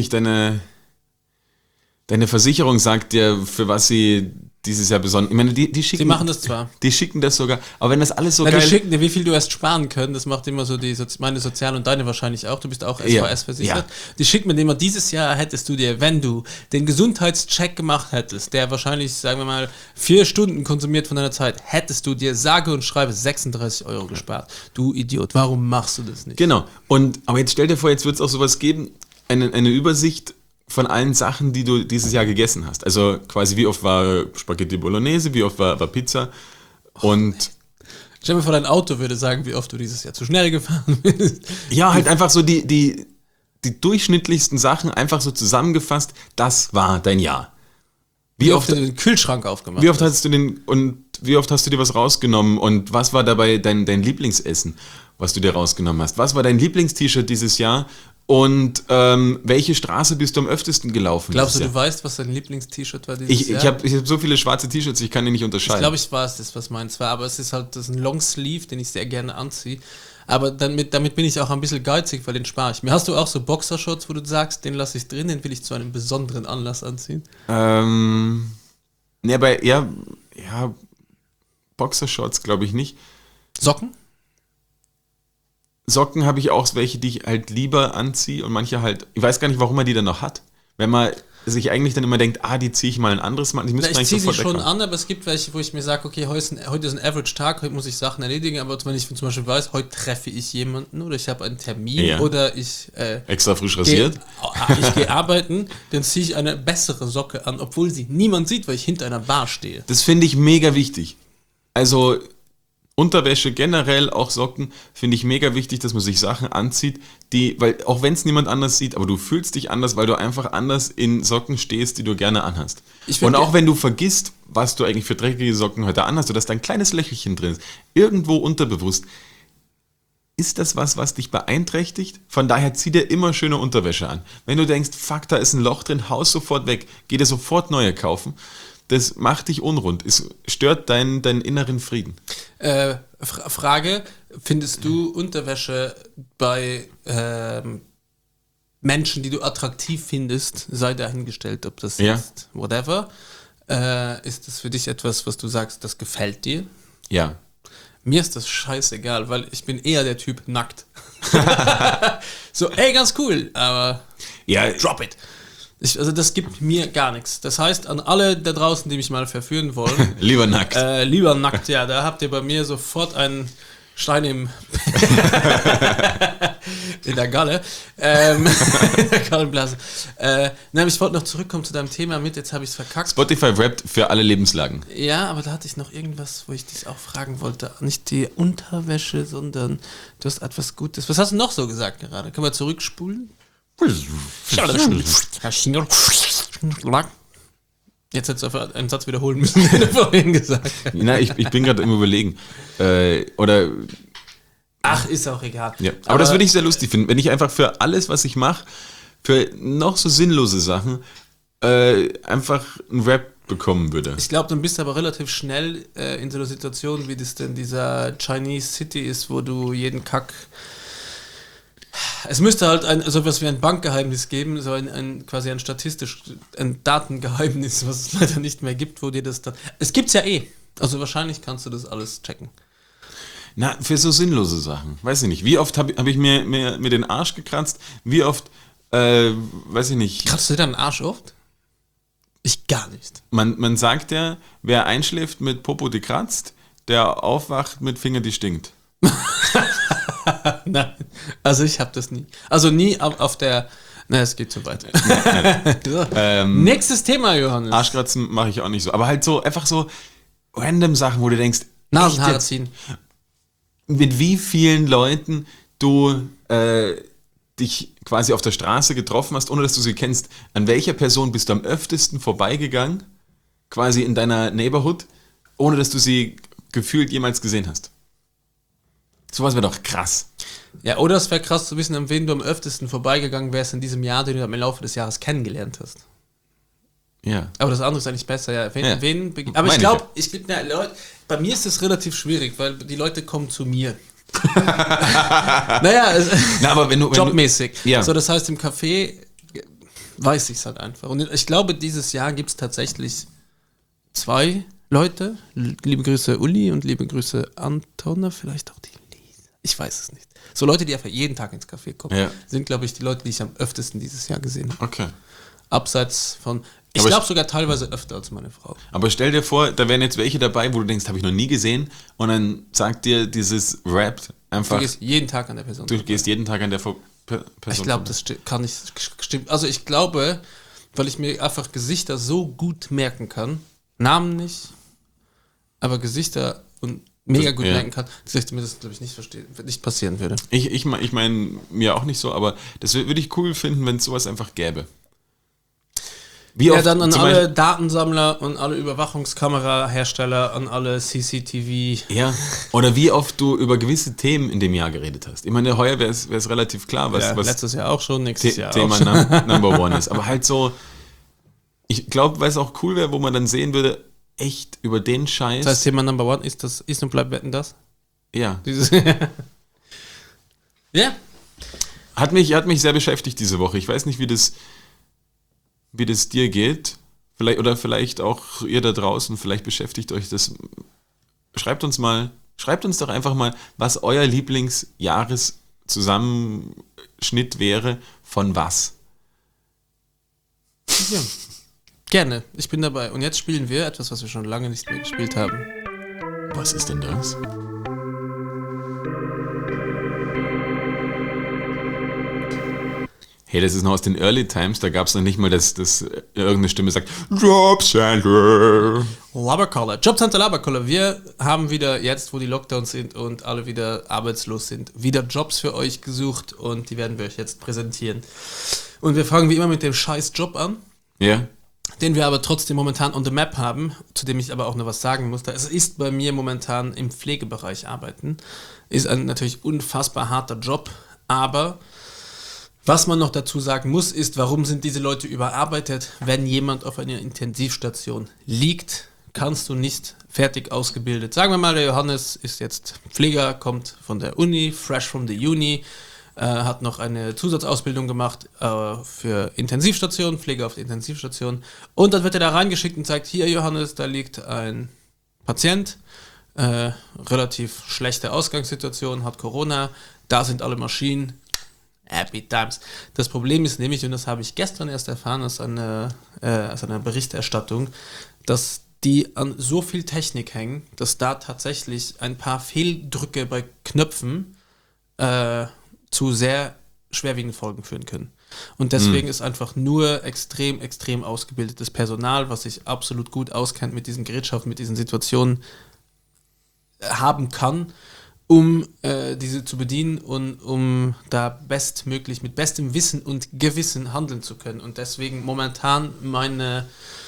Versicherung sagt dir, für was sie dieses Jahr besonders. Ich meine, die schicken. Sie machen das zwar. Die schicken das sogar. Aber wenn das alles so Na, die geil. schicken dir, wie viel du erst sparen können. Das macht immer so meine Sozial- und deine wahrscheinlich auch. Du bist auch Ja, SVS versichert. ja. Die schicken mir immer, dieses Jahr hättest du dir, wenn du den Gesundheitscheck gemacht hättest, der wahrscheinlich, sagen wir mal, 4 Stunden konsumiert von deiner Zeit, hättest du dir sage und schreibe 36 € gespart. Du Idiot, warum machst du das nicht? Genau. Aber jetzt stell dir vor, jetzt wird es auch sowas geben, eine Übersicht von allen Sachen, die du dieses Jahr gegessen hast. Also quasi, wie oft war Spaghetti Bolognese, wie oft war Pizza. Und Stell mir vor, dein Auto würde sagen, wie oft du dieses Jahr zu schnell gefahren bist. ja, halt einfach so die durchschnittlichsten Sachen einfach so zusammengefasst, das war dein Jahr. Wie oft du den Kühlschrank aufgemacht Wie oft hast du wie oft hast du dir was rausgenommen und was war dabei dein Lieblingsessen, was du dir rausgenommen hast? Was war dein Lieblingst-T-Shirt dieses Jahr und welche Straße bist du am öftesten gelaufen? Glaubst du, dieses du Jahr? weißt, was dein Lieblingst-T-Shirt war dieses Jahr? Ich hab so viele schwarze T-Shirts, ich kann die nicht unterscheiden. Ich glaube, ich weiß das, was meins war, aber es ist halt das ist ein Longsleeve, den ich sehr gerne anziehe. Aber damit bin ich auch ein bisschen geizig, weil den spare ich mir. Hast du auch so Boxershorts, wo du sagst, den lasse ich drin, den will ich zu einem besonderen Anlass anziehen? Ne, aber eher, ja, Boxershorts glaube ich nicht. Socken? Socken habe ich auch welche, die ich halt lieber anziehe und manche halt, ich weiß gar nicht, warum man die dann noch hat. Wenn man sich eigentlich dann immer denkt, die ziehe ich mal ein anderes Mal. Ich ziehe die schon an, aber es gibt welche, wo ich mir sage, okay, heute ist ein Average-Tag, heute muss ich Sachen erledigen, aber wenn ich zum Beispiel weiß, heute treffe ich jemanden oder ich habe einen Termin oder ich extra frisch rasiert. Ich gehe arbeiten, dann ziehe ich eine bessere Socke an, obwohl sie niemand sieht, weil ich hinter einer Bar stehe. Das finde ich mega wichtig. Also Unterwäsche, generell auch Socken, finde ich mega wichtig, dass man sich Sachen anzieht, weil auch wenn es niemand anders sieht, aber du fühlst dich anders, weil du einfach anders in Socken stehst, die du gerne anhast. Und auch wenn du vergisst, was du eigentlich für dreckige Socken heute anhast, oder dass da ein kleines Löchelchen drin ist, irgendwo unterbewusst, ist das was dich beeinträchtigt? Von daher zieh dir immer schöne Unterwäsche an. Wenn du denkst, fuck, da ist ein Loch drin, haus sofort weg, geh dir sofort neue kaufen. Das macht dich unrund. Es stört deinen inneren Frieden. Frage, findest du Unterwäsche bei Menschen, die du attraktiv findest, sei dahingestellt, ob das ist whatever, ist das für dich etwas, was du sagst, das gefällt dir? Ja. Mir ist das scheißegal, weil ich bin eher der Typ nackt. So, ganz cool, aber drop it. Also das gibt mir gar nichts. Das heißt, an alle da draußen, die mich mal verführen wollen. Lieber nackt. Lieber nackt, ja. Da habt ihr bei mir sofort einen Stein in der Galle. In der Gallenblase. Ich wollte noch zurückkommen zu deinem Thema jetzt habe ich es verkackt. Spotify Wrapped für alle Lebenslagen. Ja, aber da hatte ich noch irgendwas, wo ich dich auch fragen wollte. Nicht die Unterwäsche, sondern du hast etwas Gutes. Was hast du noch so gesagt gerade? Können wir zurückspulen? Jetzt hättest du einen Satz wiederholen müssen, den du vorhin gesagt hast. Nein, ich bin gerade im Überlegen. Ach, ist auch egal. Ja. Aber das würde ich sehr lustig finden, wenn ich einfach für alles, was ich mache, für noch so sinnlose Sachen, einfach einen Rap bekommen würde. Ich glaube, dann bist du aber relativ schnell in so einer Situation, wie das denn dieser Chinese City ist, wo du jeden Kack... Es müsste halt sowas wie ein Bankgeheimnis geben, so quasi ein Datengeheimnis, was es leider nicht mehr gibt, wo dir das dann... Es gibt's ja also wahrscheinlich kannst du das alles checken. Na, für so sinnlose Sachen, weiß ich nicht. Wie oft hab ich mir den Arsch gekratzt? Wie oft, weiß ich nicht. Kratzt du deinen Arsch oft? Ich gar nicht. Man sagt ja, wer einschläft mit Popo, die kratzt, der aufwacht mit Finger, die stinkt. Nein, also ich habe das nie. Also nie auf der, Na, es geht zu weit. So. Nächstes Thema, Johannes. Arschkratzen mache ich auch nicht so. Aber halt so, einfach so random Sachen, wo du denkst, Nasenhaare ziehen. Mit wie vielen Leuten du dich quasi auf der Straße getroffen hast, ohne dass du sie kennst. An welcher Person bist du am öftesten vorbeigegangen, quasi in deiner Neighborhood, ohne dass du sie gefühlt jemals gesehen hast? Sowas wäre doch krass. Ja, oder es wäre krass zu wissen, an wen du am öftesten vorbeigegangen wärst in diesem Jahr, den du im Laufe des Jahres kennengelernt hast. Ja. Aber das andere ist eigentlich besser, ja. Aber Meine ich glaube, Leute, bei mir ist es relativ schwierig, weil die Leute kommen zu mir. Naja, aber wenn du jobmäßig. Ja. So, das heißt, im Café weiß ich es halt einfach. Und ich glaube, dieses Jahr gibt es tatsächlich 2 Leute. Liebe Grüße Uli und liebe Grüße Antona, vielleicht auch die Lisa. Ich weiß es nicht. So Leute, die einfach jeden Tag ins Café kommen, sind, glaube ich, die Leute, die ich am öftesten dieses Jahr gesehen habe. Okay. Abseits von... Ich glaube sogar teilweise öfter als meine Frau. Aber stell dir vor, da wären jetzt welche dabei, wo du denkst, habe ich noch nie gesehen, und dann sagt dir dieses Rap einfach... Du gehst jeden Tag an der Person. Du gehst jeden Tag an der Person. Ich glaube, das kann nicht stimmen. Also ich glaube, weil ich mir einfach Gesichter so gut merken kann, Namen nicht, aber Gesichter und mega gut merken kann, dass ich zumindest, glaube ich, nicht passieren würde. Ich meine, mir auch nicht so, aber das würde ich cool finden, wenn es sowas einfach gäbe. Wie Ja, oft dann an zum alle Beispiel, Datensammler und alle Überwachungskamerahersteller, an alle CCTV. ja, oder wie oft du über gewisse Themen in dem Jahr geredet hast. Ich meine, heuer wäre es relativ klar, was letztes Jahr auch schon, nächstes Jahr Thema auch schon. Number One ist. Aber halt so, ich glaube, weil es auch cool wäre, wo man dann sehen würde, echt über den Scheiß. Das heißt, Thema Number One ist und bleibt Wetten, das? Ja. Ja. Hat mich sehr beschäftigt diese Woche. Ich weiß nicht, wie das dir geht. Vielleicht auch ihr da draußen, vielleicht beschäftigt euch das. Schreibt uns doch einfach mal, was euer Lieblingsjahreszusammenschnitt wäre von was. Ja. Gerne, ich bin dabei. Und jetzt spielen wir etwas, was wir schon lange nicht mehr gespielt haben. Was ist denn das? Hey, das ist noch aus den Early Times, da gab es noch nicht mal, dass irgendeine Stimme sagt, Jobcenter. Labercaller, Jobcenter Labercaller. Wir haben wieder, jetzt wo die Lockdowns sind und alle wieder arbeitslos sind, wieder Jobs für euch gesucht und die werden wir euch jetzt präsentieren. Und wir fangen wie immer mit dem scheiß Job an. Ja. Den wir aber trotzdem momentan on the map haben, zu dem ich aber auch noch was sagen muss. Es ist bei mir momentan im Pflegebereich arbeiten. Ist ein natürlich unfassbar harter Job, aber was man noch dazu sagen muss, ist, warum sind diese Leute überarbeitet? Wenn jemand auf einer Intensivstation liegt, kannst du nicht fertig ausgebildet. Sagen wir mal, der Johannes ist jetzt Pfleger, kommt von der Uni, fresh from the Uni, hat noch eine Zusatzausbildung gemacht für Intensivstation, Pflege auf der Intensivstation. Und dann wird er da reingeschickt und sagt, hier Johannes, da liegt ein Patient, relativ schlechte Ausgangssituation, hat Corona, da sind alle Maschinen, happy times. Das Problem ist nämlich, und das habe ich gestern erst erfahren aus einer Berichterstattung, dass die an so viel Technik hängen, dass da tatsächlich ein paar Fehldrücke bei Knöpfen zu sehr schwerwiegenden Folgen führen können. Und deswegen ist einfach nur extrem, extrem ausgebildetes Personal, was sich absolut gut auskennt mit diesen Gerätschaften, mit diesen Situationen, haben kann, um diese zu bedienen und um da bestmöglich mit bestem Wissen und Gewissen handeln zu können. Und deswegen momentan mein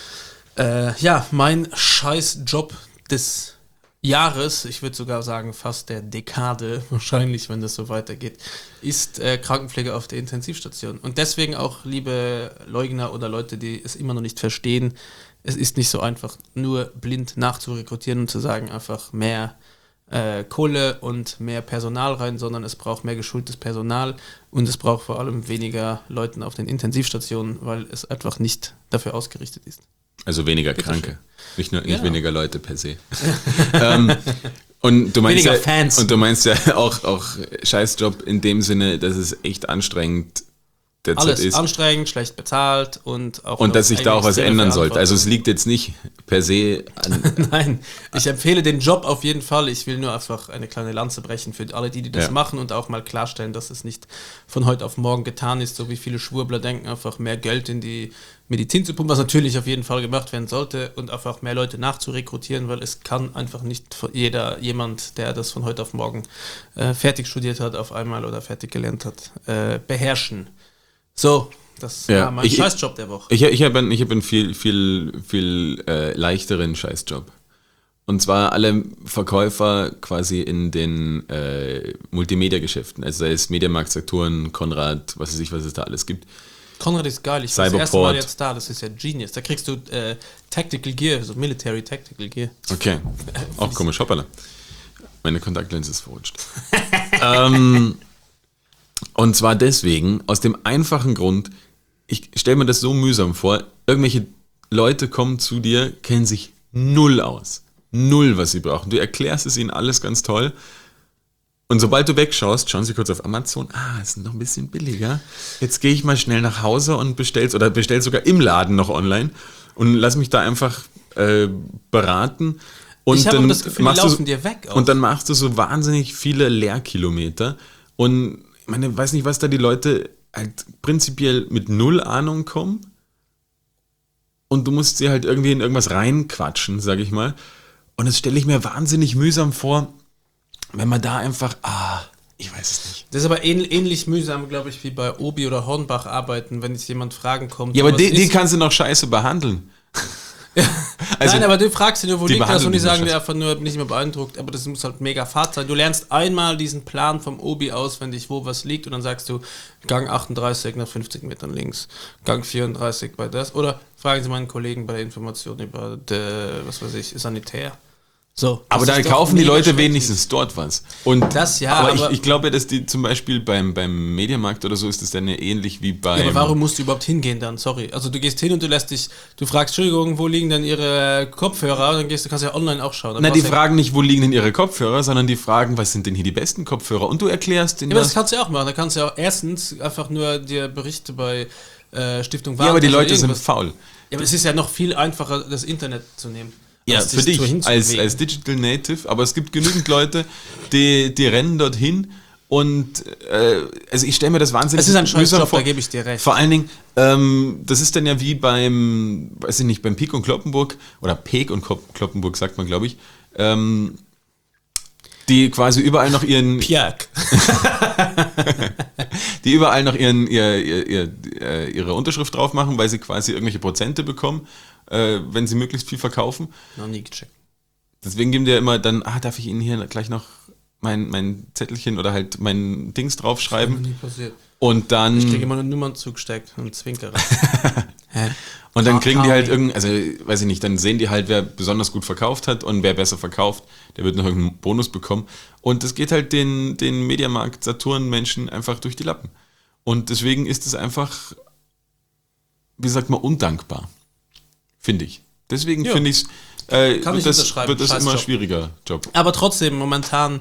scheiß Job des Jahres, ich würde sogar sagen fast der Dekade, wahrscheinlich, wenn das so weitergeht, ist Krankenpflege auf der Intensivstation. Und deswegen auch, liebe Leugner oder Leute, die es immer noch nicht verstehen, es ist nicht so einfach, nur blind nachzurekrutieren und zu sagen, einfach mehr Kohle und mehr Personal rein, sondern es braucht mehr geschultes Personal und es braucht vor allem weniger Leuten auf den Intensivstationen, weil es einfach nicht dafür ausgerichtet ist. Also weniger Kranke, nicht weniger Leute per se. Und du meinst weniger ja, Fans. Und du meinst ja auch Scheißjob in dem Sinne, dass es echt anstrengend derzeit Alles ist. anstrengend, schlecht bezahlt und auch. Und dass sich da auch was ändern sollte. Also es liegt jetzt nicht per se Nein, ich empfehle den Job auf jeden Fall. Ich will nur einfach eine kleine Lanze brechen für alle, die das machen und auch mal klarstellen, dass es nicht von heute auf morgen getan ist, so wie viele Schwurbler denken, einfach mehr Geld in die Medizin zu pumpen, was natürlich auf jeden Fall gemacht werden sollte und einfach mehr Leute nachzurekrutieren, weil es kann einfach nicht jemand, der das von heute auf morgen fertig studiert hat, auf einmal oder fertig gelernt hat, beherrschen. So, das war mein Scheißjob der Woche. Ich hab einen viel leichteren Scheißjob. Und zwar alle Verkäufer quasi in den Multimedia-Geschäften, also sei es Mediamarkt, Saturn, Konrad, was es da alles gibt. Konrad ist geil, ich war das erste Mal jetzt da, das ist ja Genius. Da kriegst du Tactical Gear, so Military Tactical Gear. Okay, auch komisch, hoppala. Meine Kontaktlinse ist verrutscht. Und zwar deswegen, aus dem einfachen Grund, ich stelle mir das so mühsam vor, irgendwelche Leute kommen zu dir, kennen sich null aus. Null, was sie brauchen. Du erklärst es ihnen alles ganz toll. Und sobald du wegschaust, schauen sie kurz auf Amazon, ist noch ein bisschen billiger. Jetzt gehe ich mal schnell nach Hause und bestell sogar im Laden noch online und lass mich da einfach beraten. Und ich habe das Gefühl, die laufen dir weg. Und dann machst du so wahnsinnig viele Leerkilometer. Und ich meine, weiß nicht, was da die Leute halt prinzipiell mit null Ahnung kommen. Und du musst sie halt irgendwie in irgendwas reinquatschen, sag ich mal. Und das stelle ich mir wahnsinnig mühsam vor, wenn man da einfach, ich weiß es nicht. Das ist aber ähnlich mühsam, glaube ich, wie bei Obi oder Hornbach arbeiten, wenn jetzt jemand fragen kommt. Ja, aber die kannst du noch scheiße behandeln. Also, nein, aber du fragst sie nur, wo liegt das, und die sagen dir dir einfach nur, nicht mehr beeindruckt, aber das muss halt mega Fahrt sein. Du lernst einmal diesen Plan vom Obi auswendig, wo was liegt, und dann sagst du, Gang 38 nach 50 Metern links, Gang 34 bei das, oder fragen Sie meinen Kollegen bei der Information über, Sanitär. So, aber da kaufen die Leute wenigstens dort was. Und das ja, aber ich glaube ja, dass die zum Beispiel beim Mediamarkt oder so ist das dann ja ähnlich wie beim... Ja, aber warum musst du überhaupt hingehen dann? Sorry. Also du gehst hin und du fragst, Entschuldigung, wo liegen denn Ihre Kopfhörer? Und dann kannst du ja online auch schauen. Na, die fragen nicht, wo liegen denn Ihre Kopfhörer, sondern die fragen, was sind denn hier die besten Kopfhörer? Und du erklärst denen aber das kannst du ja auch machen. Da kannst du ja auch erstens einfach nur dir Berichte bei Stiftung Warentest. Ja, aber die Leute sind faul. Ja, aber es ist ja noch viel einfacher, das Internet zu nehmen. Ja, für dich als Digital Native, aber es gibt genügend Leute, die rennen dorthin und also ich stelle mir das wahnsinnig... Es ist ein Scheißjob, da gebe ich dir recht. Vor allen Dingen, das ist dann ja wie beim Peek und Kloppenburg, oder Peek und Kloppenburg sagt man, glaube ich, die quasi überall noch ihren... Pjak. Die überall noch ihre Unterschrift drauf machen, weil sie quasi irgendwelche Prozente bekommen, wenn sie möglichst viel verkaufen. Noch nie gecheckt. Deswegen geben die ja immer dann, darf ich Ihnen hier gleich noch mein Zettelchen oder halt mein Dings draufschreiben? Das ist noch nie passiert. Und dann... Ich kriege immer eine Nummern zugesteckt und Zwinkerer. Und dann kriegen die halt weiß ich nicht, dann sehen die halt, wer besonders gut verkauft hat, und wer besser verkauft, der wird noch irgendeinen Bonus bekommen. Und das geht halt den Mediamarkt Saturn-Menschen einfach durch die Lappen. Und deswegen ist es einfach, wie sagt man, undankbar. Finde ich. Deswegen finde ich es, wird es immer schwieriger Job. Aber trotzdem momentan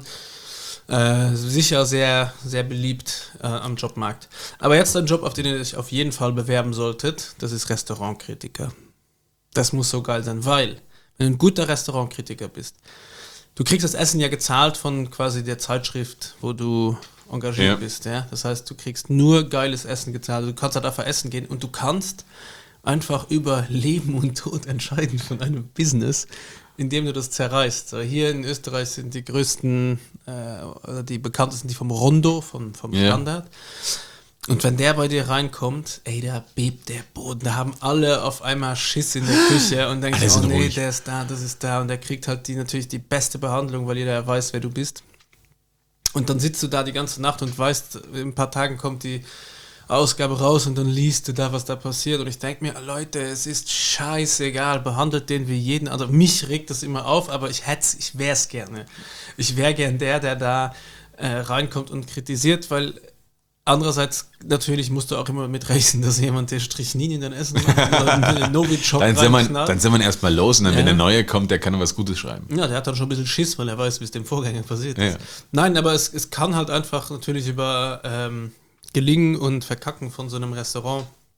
sicher sehr, sehr beliebt am Jobmarkt. Aber jetzt ein Job, auf den ihr euch auf jeden Fall bewerben solltet, das ist Restaurantkritiker. Das muss so geil sein, weil, wenn du ein guter Restaurantkritiker bist, du kriegst das Essen ja gezahlt von quasi der Zeitschrift, wo du engagiert bist. Ja? Das heißt, du kriegst nur geiles Essen gezahlt. Du kannst halt einfach essen gehen und du kannst einfach über Leben und Tod entscheiden von einem Business, indem du das zerreißt. So, hier in Österreich sind die größten, oder die bekanntesten, die vom Rondo, vom Standard. Und wenn der bei dir reinkommt, da bebt der Boden, da haben alle auf einmal Schiss in der Küche und denken, oh nee, der ist da, das ist da, und der kriegt halt natürlich die beste Behandlung, weil jeder weiß, wer du bist. Und dann sitzt du da die ganze Nacht und weißt, in ein paar Tagen kommt die Ausgabe raus und dann liest du da, was da passiert. Und ich denke mir, Leute, es ist scheißegal, behandelt den wie jeden. Also mich regt das immer auf, aber ich wäre es gerne. Ich wäre gern der da reinkommt und kritisiert, weil andererseits natürlich musst du auch immer mitrechnen, dass jemand der Strichnin in dein Essen macht oder einen Novichok dann sind wir erstmal los, und dann, wenn der Neue kommt, der kann was Gutes schreiben. Ja, der hat dann schon ein bisschen Schiss, weil er weiß, wie es dem Vorgänger passiert ist. Ja. Nein, aber es kann halt einfach natürlich über Gelingen und Verkacken von so einem Restaurant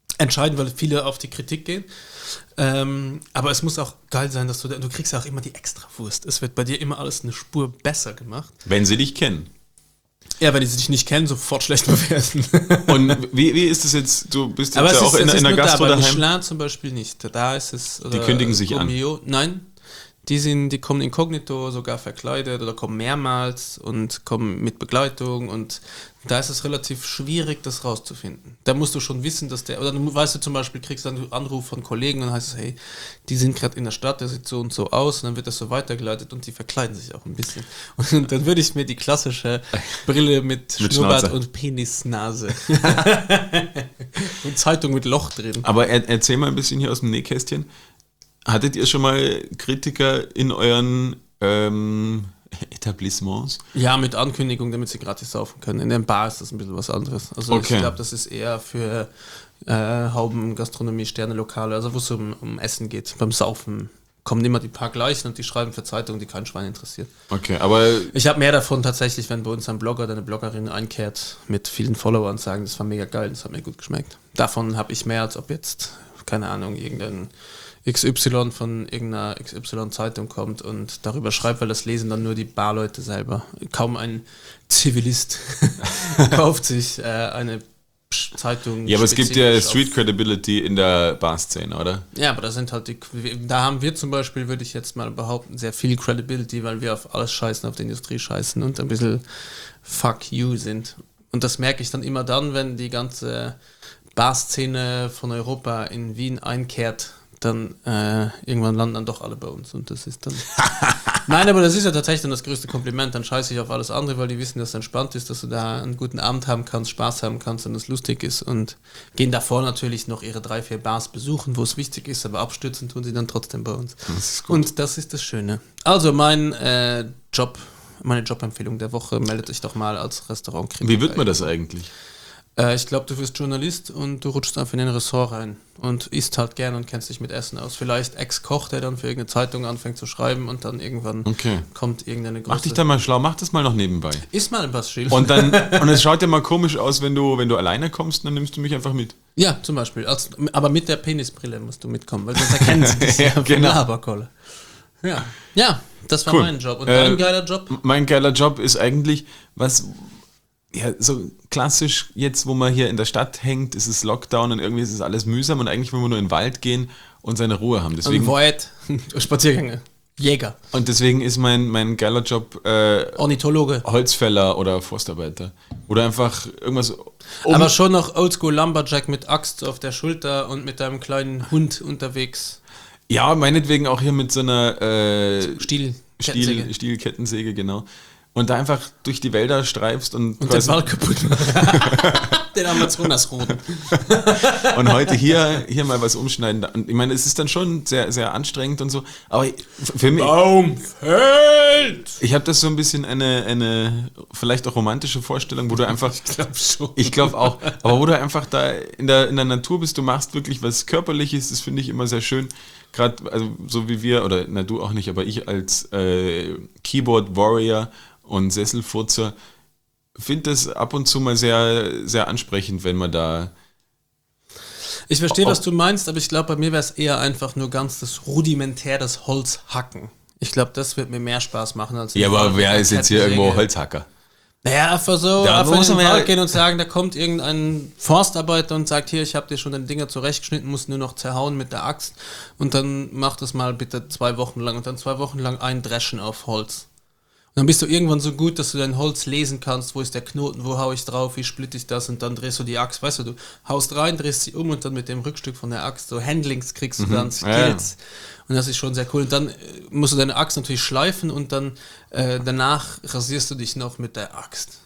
entscheidend, weil viele auf die Kritik gehen. Aber es muss auch geil sein, dass du kriegst ja auch immer die Extrawurst. Es wird bei dir immer alles eine Spur besser gemacht. Wenn sie dich kennen. Ja, wenn die sich nicht kennen, sofort schlecht bewerten. Und wie ist es jetzt, du bist jetzt Aber ja auch in der Gastro daheim. daheim. Michelin zum Beispiel nicht. Da ist es... Die kündigen sich an. Nein, die kommen inkognito, sogar verkleidet oder kommen mehrmals und kommen mit Begleitung und da ist es relativ schwierig, das rauszufinden. Da musst du schon wissen, dass oder du weißt du zum Beispiel, kriegst du einen Anruf von Kollegen und dann heißt es, hey, die sind gerade in der Stadt, der sieht so und so aus und dann wird das so weitergeleitet und die verkleiden sich auch ein bisschen. Und dann würde ich mir die klassische Brille mit Schnurrbart Schnauze und Penisnase und Zeitung mit Loch drin. Aber erzähl mal ein bisschen hier aus dem Nähkästchen. Hattet ihr schon mal Kritiker in euren Etablissements? Ja, mit Ankündigung, damit sie gratis saufen können. In der Bar ist das ein bisschen was anderes. Also Okay. Ich glaube, das ist eher für Hauben, Gastronomie, Sterne-Lokale, also wo es um Essen geht. Beim Saufen kommen immer die paar gleichen und die schreiben für Zeitungen, die kein Schwein interessiert. Okay, aber Ich habe mehr davon tatsächlich, wenn bei uns ein Blogger oder eine Bloggerin einkehrt mit vielen Followern und sagen, das war mega geil, das hat mir gut geschmeckt. Davon habe ich mehr, als ob jetzt, keine Ahnung, irgendein XY von irgendeiner XY-Zeitung kommt und darüber schreibt, weil das lesen dann nur die Barleute selber. Kaum ein Zivilist kauft sich eine Zeitung. ja, aber es gibt ja spezifisch Street Credibility in der Bar-Szene, oder? Ja, aber da sind halt da haben wir zum Beispiel, würde ich jetzt mal behaupten, sehr viel Credibility, weil wir auf alles scheißen, auf die Industrie scheißen und ein bisschen fuck you sind. Und das merke ich dann immer dann, wenn die ganze Bar-Szene von Europa in Wien einkehrt, dann irgendwann landen dann doch alle bei uns und das ist dann... Nein, aber das ist ja tatsächlich dann das größte Kompliment, dann scheiße ich auf alles andere, weil die wissen, dass es entspannt ist, dass du da einen guten Abend haben kannst, Spaß haben kannst und es lustig ist und gehen davor natürlich noch ihre 3-4 Bars besuchen, wo es wichtig ist, aber abstürzen tun sie dann trotzdem bei uns. Das ist gut. Und das ist das Schöne. Also meine Jobempfehlung der Woche, meldet euch doch mal als Restaurantkritiker. Wie wird man das eigentlich? Ich glaube, du wirst Journalist und du rutschst einfach in ein Ressort rein und isst halt gern und kennst dich mit Essen aus. Vielleicht Ex-Koch, der dann für irgendeine Zeitung anfängt zu schreiben und dann irgendwann kommt irgendeine große... Mach dich da mal schlau, mach das mal noch nebenbei. Iss mal ein paar Schild. Und es schaut ja mal komisch aus, wenn du alleine kommst, dann nimmst du mich einfach mit. Ja, zum Beispiel. Aber mit der Penisbrille musst du mitkommen, weil sonst erkennen sie dich ja von genau. Laberkolle. Ja, das war Cool. mein Job. Und dein geiler Job? Mein geiler Job ist eigentlich, ja, so klassisch jetzt, wo man hier in der Stadt hängt, ist es Lockdown und irgendwie ist es alles mühsam und eigentlich will man nur in den Wald gehen und seine Ruhe haben. Deswegen, Wald, Spaziergänge, Jäger, und deswegen ist mein geiler Job Ornithologe. Holzfäller oder Forstarbeiter. Oder einfach irgendwas. Aber schon noch Oldschool Lumberjack mit Axt auf der Schulter und mit deinem kleinen Hund unterwegs. Ja, meinetwegen auch hier mit so einer Stielkettensäge. Stielkettensäge, genau. Und da einfach durch die Wälder streifst und den Wald kaputt machen. Den Amazonasroden. und heute hier mal was umschneiden. Und ich meine, es ist dann schon sehr, sehr anstrengend und so. Aber für mich. Baum fällt! Ich habe das so ein bisschen eine vielleicht auch romantische Vorstellung, wo du einfach. Ich glaube schon. Ich glaube auch. Aber wo du einfach da in der Natur bist, du machst wirklich was Körperliches, das finde ich immer sehr schön. Gerade, also so wie wir, oder na du auch nicht, aber ich als Keyboard Warrior und Sesselfurzer finde das ab und zu mal sehr, sehr ansprechend, wenn man da... Ich verstehe, was du meinst, aber ich glaube, bei mir wäre es eher einfach nur ganz das rudimentär das Holz hacken. Ich glaube, das wird mir mehr Spaß machen als... Ja, aber wer ist jetzt hier irgendwo Holzhacker? Naja, einfach so, Da einfach muss in den man Wald ja- gehen und sagen, da kommt irgendein Forstarbeiter und sagt, hier, ich habe dir schon deine Dinger zurechtgeschnitten, musst nur noch zerhauen mit der Axt und dann mach das mal bitte 2 Wochen lang und dann 2 Wochen lang eindreschen auf Holz. Und dann bist du irgendwann so gut, dass du dein Holz lesen kannst, wo ist der Knoten, wo hau ich drauf, wie splitte ich das und dann drehst du die Axt, weißt du haust rein, drehst sie um und dann mit dem Rückstück von der Axt, so Handlings kriegst du dann, Skills. Und das ist schon sehr cool. Und dann musst du deine Axt natürlich schleifen und dann danach rasierst du dich noch mit der Axt.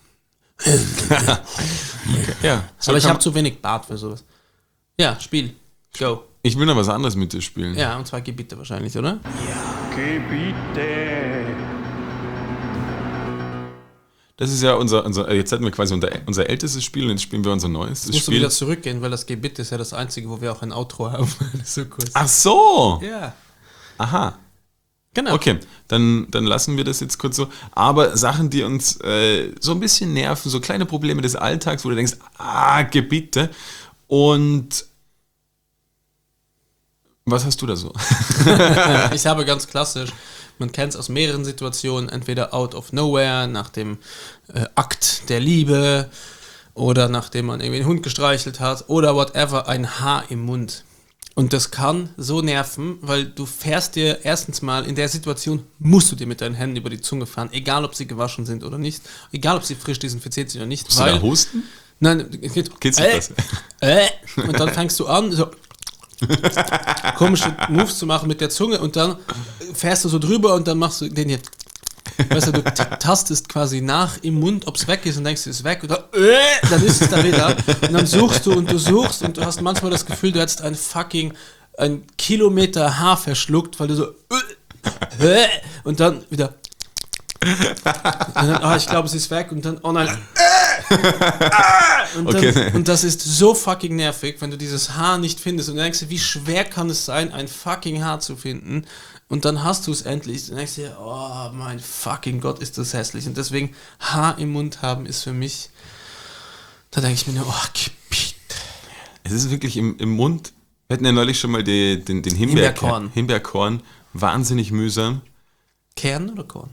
Ja. Aber ich habe zu wenig Bart für sowas. Ja, Spiel. Go. Ich will noch was anderes mit dir spielen. Ja, und zwar Gebiete wahrscheinlich, oder? Gebiete. Das ist ja jetzt hatten wir quasi unser ältestes Spiel und jetzt spielen wir unser neuestes Musst du Spiel. wieder zurückgehen, weil das Gebiete ist ja das einzige, wo wir auch ein Outro haben. So kurz. Ach so! Ja. Aha. Genau. Okay, dann lassen wir das jetzt kurz so. Aber Sachen, die uns so ein bisschen nerven, so kleine Probleme des Alltags, wo du denkst, Gebiete. Und Was hast du da so? Ich habe ganz klassisch, man kennt es aus mehreren Situationen, entweder out of nowhere, nach dem Akt der Liebe oder nachdem man irgendwie einen Hund gestreichelt hat oder whatever, ein Haar im Mund. Und das kann so nerven, weil du fährst dir erstens mal, in der Situation musst du dir mit deinen Händen über die Zunge fahren, egal ob sie gewaschen sind oder nicht, egal ob sie frisch desinfiziert sind oder nicht. Musst du da husten? Nein, Geht's nicht besser? Und dann fängst du an, so komische Moves zu machen mit der Zunge und dann fährst du so drüber und dann machst du den hier. Weißt du, du tastest quasi nach im Mund, ob es weg ist und denkst, es ist weg und dann ist es da wieder. Und dann suchst du und du hast manchmal das Gefühl, du hättest ein Kilometer Haar verschluckt, weil du so und dann wieder und dann, ich glaube, es ist weg und dann, oh nein, und, dann, und das ist so fucking nervig, wenn du dieses Haar nicht findest und du denkst, wie schwer kann es sein, ein fucking Haar zu finden und dann hast du es endlich und denkst dir, oh mein fucking Gott, ist das hässlich und deswegen Haar im Mund haben ist für mich, da denke ich mir nur, oh, Gebiet. Es ist wirklich im Mund, wir hatten ja neulich schon mal den Himbeerkorn, wahnsinnig mühsam. Kern oder Korn?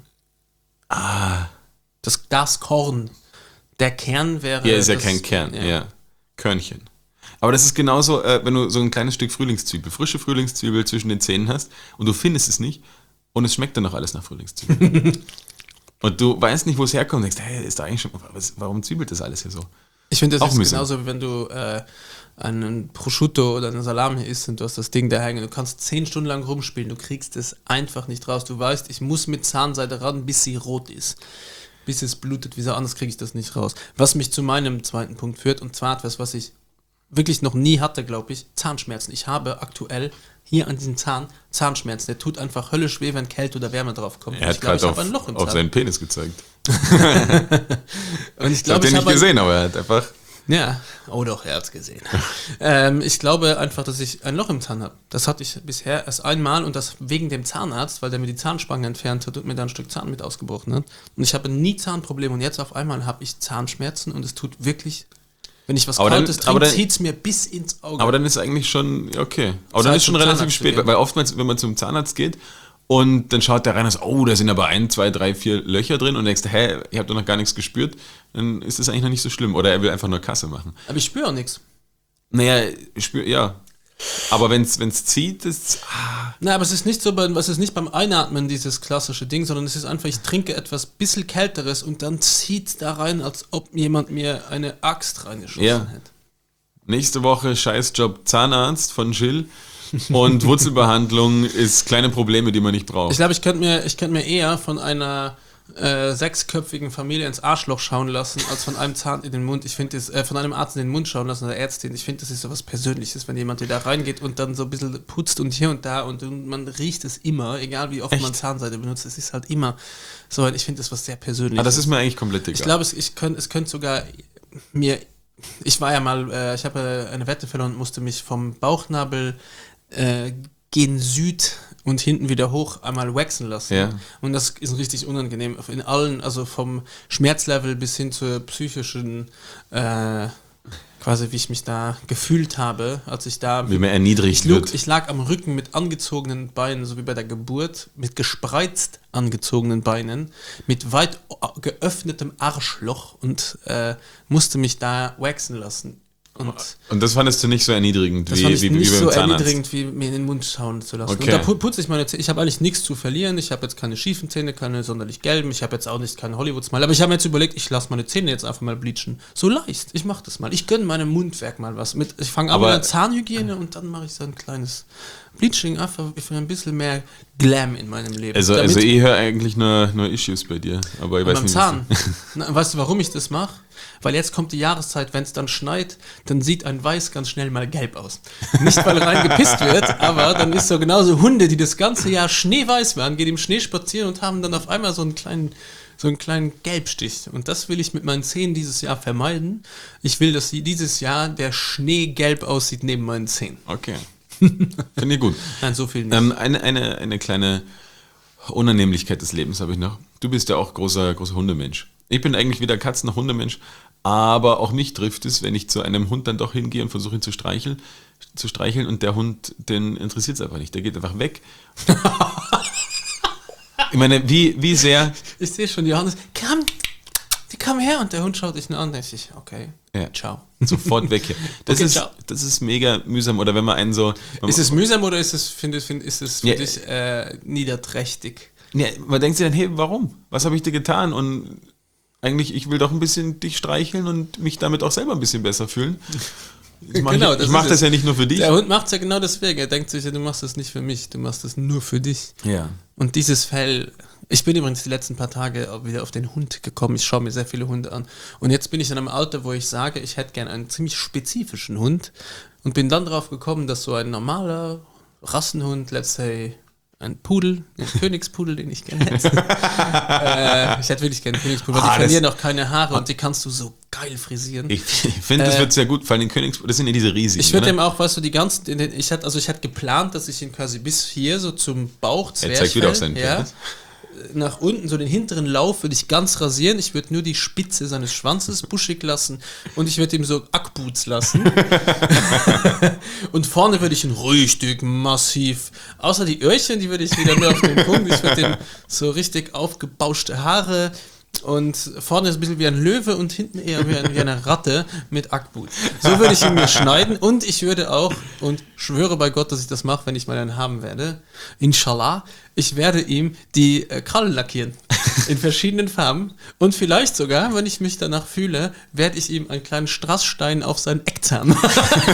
Das Korn. Der Kern wäre... Ja, ist ja kein Kern, ja. Körnchen. Aber das ist genauso, wenn du so ein kleines Stück frische Frühlingszwiebel zwischen den Zähnen hast und du findest es nicht und es schmeckt dann noch alles nach Frühlingszwiebel. Und du weißt nicht, wo es herkommt und denkst, hey, ist da eigentlich schon... Warum zwiebelt das alles hier so? Ich finde, das ist genauso, wie wenn du einen Prosciutto oder einen Salami isst und du hast das Ding da hängen. Du kannst 10 Stunden lang rumspielen, du kriegst es einfach nicht raus. Du weißt, ich muss mit Zahnseide ran, bis sie rot ist. Bis es blutet, wieso anders kriege ich das nicht raus. Was mich zu meinem zweiten Punkt führt, und zwar etwas, was ich wirklich noch nie hatte, glaube ich, Zahnschmerzen. Ich habe aktuell hier an diesem Zahnschmerzen. Der tut einfach höllisch weh, wenn Kälte oder Wärme drauf kommt. Er hat gerade auf seinen Penis gezeigt. Und ich habe den nicht gesehen, aber er hat einfach... Ja, oh doch, er hat es gesehen. Ich glaube einfach, dass ich ein Loch im Zahn habe. Das hatte ich bisher erst einmal und das wegen dem Zahnarzt, weil der mir die Zahnspange entfernt hat und mir da ein Stück Zahn mit ausgebrochen hat. Und ich habe nie Zahnprobleme und jetzt auf einmal habe ich Zahnschmerzen und es tut wirklich, wenn ich was Kaltes trinke, zieht es mir bis ins Auge. Aber dann ist eigentlich schon, okay. Aber dann ist schon relativ spät, weil oftmals, wenn man zum Zahnarzt geht, und dann schaut der rein und sagt, oh, da sind aber 1, 2, 3, 4 Löcher drin und denkst, hä, ihr habt doch noch gar nichts gespürt, dann ist das eigentlich noch nicht so schlimm. Oder er will einfach nur Kasse machen. Aber ich spüre auch nichts. Naja, ich spüre, ja. Aber wenn es zieht, ist Na, aber es ist nicht so, es ist nicht beim Einatmen dieses klassische Ding, sondern es ist einfach, ich trinke etwas bisschen Kälteres und dann zieht es da rein, als ob jemand mir eine Axt reingeschossen hätte. Nächste Woche Scheißjob Zahnarzt von Jill. Und Wurzelbehandlung ist kleine Probleme, die man nicht braucht. Ich glaube, ich könnte mir eher von einer 6-köpfigen Familie ins Arschloch schauen lassen, als von einem Zahn in den Mund. Ich finde von einem Arzt in den Mund schauen lassen oder Ärztin. Ich finde, das ist so was Persönliches, wenn jemand hier da reingeht und dann so ein bisschen putzt und hier und da und man riecht es immer, egal wie oft man Zahnseide benutzt. Es ist halt immer so. Ich finde das was sehr Persönliches. Aber das ist mir eigentlich komplett egal. Ich glaube, es könnte sogar mir. Ich war ja mal, ich habe eine Wette verloren und musste mich vom Bauchnabel gen Süd und hinten wieder hoch einmal waxen lassen. Ja. Und das ist richtig unangenehm. In allen, also vom Schmerzlevel bis hin zur psychischen, quasi wie ich mich da gefühlt habe, als ich da... Wie man erniedrigt wird. Ich lag am Rücken mit angezogenen Beinen, so wie bei der Geburt, mit gespreizt angezogenen Beinen, mit weit geöffnetem Arschloch und musste mich da waxen lassen. Und das fandest du nicht so erniedrigend wie beim Zahnarzt? Das fand ich nicht so erniedrigend, wie mir in den Mund schauen zu lassen. Okay. Und da putze ich meine Zähne. Ich habe eigentlich nichts zu verlieren. Ich habe jetzt keine schiefen Zähne, keine sonderlich gelben. Ich habe jetzt auch nicht keine Hollywood-Smile. Aber ich habe mir jetzt überlegt, ich lasse meine Zähne jetzt einfach mal bleachen. So leicht. Ich mache das mal. Ich gönne meinem Mundwerk mal was. Ich fange an mit der Zahnhygiene und dann mache ich so ein kleines Bleaching. Einfach für ein bisschen mehr Glam in meinem Leben. Also ich höre eigentlich nur Issues bei dir. Aber ich weiß nicht. Zahn. Weißt du, warum ich das mache? Weil jetzt kommt die Jahreszeit, wenn es dann schneit, dann sieht ein Weiß ganz schnell mal gelb aus. Nicht, weil rein gepisst wird, aber dann ist so genauso Hunde, die das ganze Jahr schneeweiß waren, gehen im Schnee spazieren und haben dann auf einmal so einen kleinen Gelbstich. Und das will ich mit meinen Zähnen dieses Jahr vermeiden. Ich will, dass dieses Jahr der Schnee gelb aussieht neben meinen Zähnen. Okay. Finde ich gut. Nein, so viel nicht. Eine kleine Unannehmlichkeit des Lebens habe ich noch. Du bist ja auch großer Hundemensch. Ich bin eigentlich weder Katzen- noch Hundemensch, Aber auch mich trifft es, wenn ich zu einem Hund dann doch hingehe und versuche ihn zu streicheln und der Hund, den interessiert es einfach nicht. Der geht einfach weg. Ich meine, wie sehr... Ich sehe schon, Johannes, komm her, und der Hund schaut dich nur an, denke ich, okay, Ja. ciao. Sofort weg hier. Das, Okay, ciao. das ist mega mühsam. Oder wenn man einen so... Ist es mühsam oder ist es für Ja. dich niederträchtig? Ja, man denkt sich dann, hey, warum? Was habe ich dir getan? Und eigentlich, ich will doch ein bisschen dich streicheln und mich damit auch selber ein bisschen besser fühlen. Ich mache Genau, das ist das es. ja nicht nur für dich. Der Hund macht es ja genau deswegen. Er denkt sich, ja, du machst das nicht für mich, du machst das nur für dich. Ja. Und dieses Fell, ich bin übrigens die letzten paar Tage auch wieder auf den Hund gekommen. Ich schaue mir sehr viele Hunde an. Und jetzt bin ich in einem Alter, wo ich sage, ich hätte gerne einen ziemlich spezifischen Hund. Und bin dann drauf gekommen, dass so ein normaler Rassenhund, let's say ein Pudel, ein Königspudel, den ich gerne hätte. Ich hätte wirklich gerne einen Königspudel, weil die verlieren auch keine Haare und die kannst du so geil frisieren. Ich finde, das wird sehr gut, vor allem den Königs... Das sind ja diese riesigen, Ich würde oder? dem auch, weißt du, die ganzen, ich hätte geplant, dass ich ihn quasi bis hier so zum Bauch, Er zeigt wieder auf seinen Zwerchfell, nach unten, so den hinteren Lauf würde ich ganz rasieren. Ich würde nur die Spitze seines Schwanzes buschig lassen und ich würde ihm so Ackboots lassen. Und vorne würde ich ihn richtig massiv, außer die Öhrchen, die würde ich wieder nur auf den Punkt. Ich würde ihm so richtig aufgebauschte Haare und vorne ist ein bisschen wie ein Löwe und hinten eher wie eine Ratte mit Ackboots. So würde ich ihn mir schneiden und ich würde auch, und schwöre bei Gott, dass ich das mache, wenn ich mal einen haben werde, inshallah, ich werde ihm die Krallen lackieren. In verschiedenen Farben. Und vielleicht sogar, wenn ich mich danach fühle, werde ich ihm einen kleinen Strassstein auf seinen Eckzahn machen.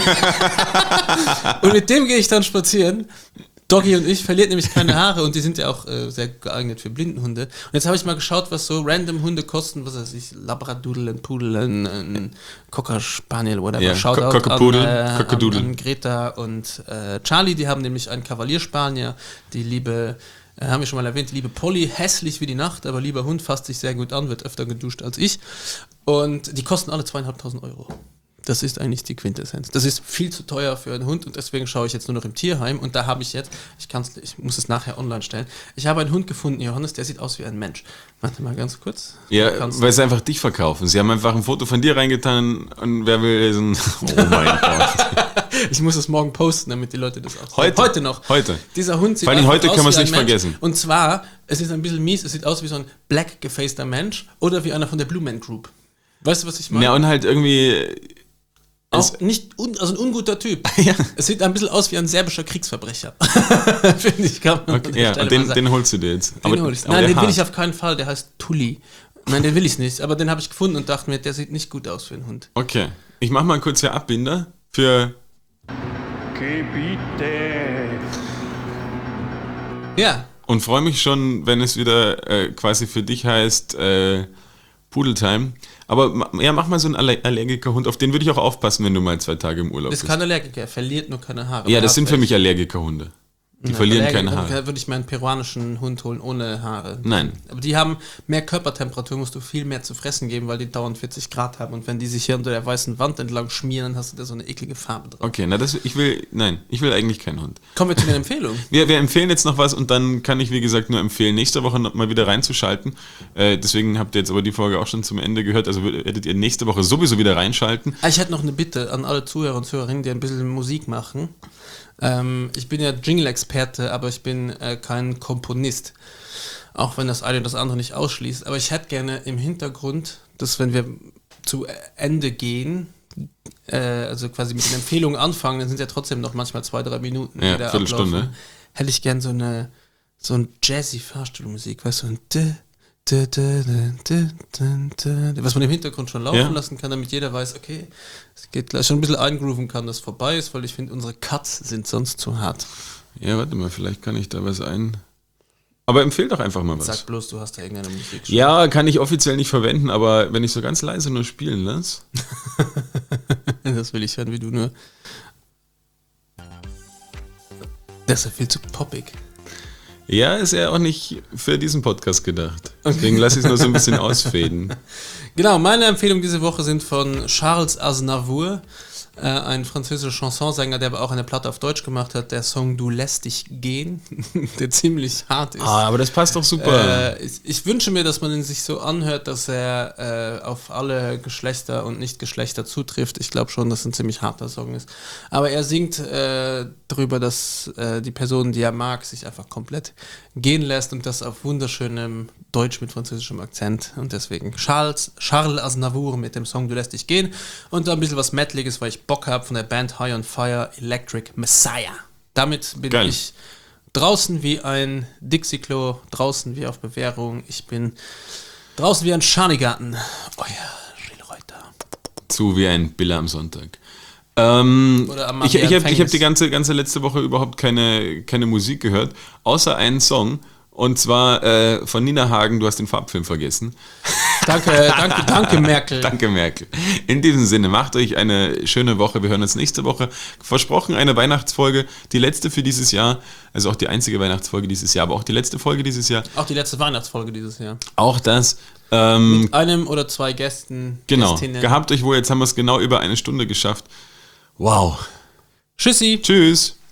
Und mit dem gehe ich dann spazieren. Doggy und ich verliert nämlich keine Haare und die sind ja auch sehr geeignet für Blindenhunde. Und jetzt habe ich mal geschaut, was so random Hunde kosten, was weiß ich, Labradoodle, ein Pudel, ein Cocker Spaniel, whatever. Ja, Shoutout Cockapudel, an Greta und Charlie, die haben nämlich einen Kavalierspanier, die liebe, haben wir schon mal erwähnt, liebe Polly, hässlich wie die Nacht, aber lieber Hund, fasst sich sehr gut an, wird öfter geduscht als ich. Und die kosten alle 2.500 Euro. Das ist eigentlich die Quintessenz. Das ist viel zu teuer für einen Hund und deswegen schaue ich jetzt nur noch im Tierheim und da habe ich jetzt, ich muss es nachher online stellen, ich habe einen Hund gefunden, Johannes, der sieht aus wie ein Mensch. Warte mal ganz kurz. Ja, weil sie einfach dich verkaufen. Sie haben einfach ein Foto von dir reingetan und wer will lesen? Oh mein Gott. Ich muss es morgen posten, damit die Leute das auch Heute? Heute noch. Heute. Dieser Hund sieht Vor allem einfach heute aus kann man es wie ein nicht Mensch. vergessen. Und zwar, es ist ein bisschen mies, es sieht aus wie so ein black gefaceder Mensch oder wie einer von der Blue Man Group. Weißt du, was ich meine? Ja, und halt irgendwie... Auch also ein unguter Typ. Ja. Es sieht ein bisschen aus wie ein serbischer Kriegsverbrecher. Finde ich, kann man Okay, ja, und den holst du dir jetzt. Den hol ich. Nein, den will ich auf keinen Fall, der heißt Tulli. Nein, den will ich nicht, aber den habe ich gefunden und dachte mir, der sieht nicht gut aus für einen Hund. Okay, ich mache mal kurz hier Abbinder für... Gebiete. Ja, Und freue mich schon, wenn es wieder quasi für dich heißt Pudeltime. Aber ja, mach mal so einen Allergikerhund, auf den würde ich auch aufpassen, wenn du mal 2 Tage im Urlaub ist bist. kein Allergiker, er verliert nur keine Haare. Ja, Er das hat sind für welche. mich Allergikerhunde. Die verlieren keine Haare. Da würde ich mir einen peruanischen Hund holen ohne Haare. Nein. Aber die haben mehr Körpertemperatur, musst du viel mehr zu fressen geben, weil die dauernd 40 Grad haben. Und wenn die sich hier unter der weißen Wand entlang schmieren, dann hast du da so eine eklige Farbe drauf. Okay, na ich will eigentlich keinen Hund. Kommen wir zu den Empfehlungen. Wir empfehlen jetzt noch was und dann kann ich, wie gesagt, nur empfehlen, nächste Woche noch mal wieder reinzuschalten. Deswegen habt ihr jetzt aber die Folge auch schon zum Ende gehört, also werdet ihr nächste Woche sowieso wieder reinschalten. Ich hätte noch eine Bitte an alle Zuhörer und Zuhörerinnen, die ein bisschen Musik machen. Ich bin ja Jingle-Experte, aber ich bin kein Komponist. Auch wenn das eine das andere nicht ausschließt. Aber ich hätte gerne im Hintergrund, dass wenn wir zu Ende gehen, also quasi mit den Empfehlungen anfangen, dann sind ja trotzdem noch manchmal 2-3 Minuten. Ja, die da Viertelstunde. ablaufen. Hätte ich gern so ein jazzy Fahrstuhlmusik, weißt du, ein was man im Hintergrund schon laufen lassen kann, damit jeder weiß, okay, es geht gleich, schon ein bisschen eingrooven kann, dass vorbei ist, weil ich finde, unsere Cuts sind sonst zu hart. Ja, warte mal, vielleicht kann ich da was ein... Aber empfehl doch einfach mal was. Sag bloß, du hast da irgendeine Musik. Ja, kann ich offiziell nicht verwenden, aber wenn ich so ganz leise nur spielen lasse... Das will ich hören, wie du nur... Das ist ja viel zu poppig. Ja, ist ja auch nicht für diesen Podcast gedacht. Deswegen lasse ich es nur so ein bisschen ausfaden. Genau, meine Empfehlungen diese Woche sind von Charles Aznavour. ein französischer Chansonsänger, der aber auch eine Platte auf Deutsch gemacht hat, der Song Du lässt dich gehen, der ziemlich hart ist. Aber das passt doch super. Ich wünsche mir, dass man ihn sich so anhört, dass er auf alle Geschlechter und Nicht-Geschlechter zutrifft. Ich glaube schon, dass es ein ziemlich harter Song ist. Aber er singt darüber, dass die Person, die er mag, sich einfach komplett gehen lässt und das auf wunderschönem Deutsch mit französischem Akzent. Und deswegen Charles Aznavour mit dem Song Du lässt dich gehen und ein bisschen was Metaliges, weil ich Bock habe, von der Band High on Fire, Electric Messiah. Damit bin ich draußen wie ein Dixie-Klo, draußen wie auf Bewährung. Ich bin draußen wie ein Schanigarten. Euer Gilles Reuter. Zu wie ein Biller am Sonntag. Ich habe die ganze letzte Woche überhaupt keine Musik gehört, außer einen Song. Und zwar von Nina Hagen, du hast den Farbfilm vergessen. Danke, Merkel. Danke, Merkel. In diesem Sinne, macht euch eine schöne Woche. Wir hören uns nächste Woche. Versprochen, eine Weihnachtsfolge. Die letzte für dieses Jahr. Also auch die einzige Weihnachtsfolge dieses Jahr, aber auch die letzte Folge dieses Jahr. Auch die letzte Weihnachtsfolge dieses Jahr. Auch das. Mit einem oder zwei Gästen. Genau. Gästinnen. Gehabt euch wohl, jetzt haben wir es genau über eine Stunde geschafft. Wow. Tschüssi. Tschüss.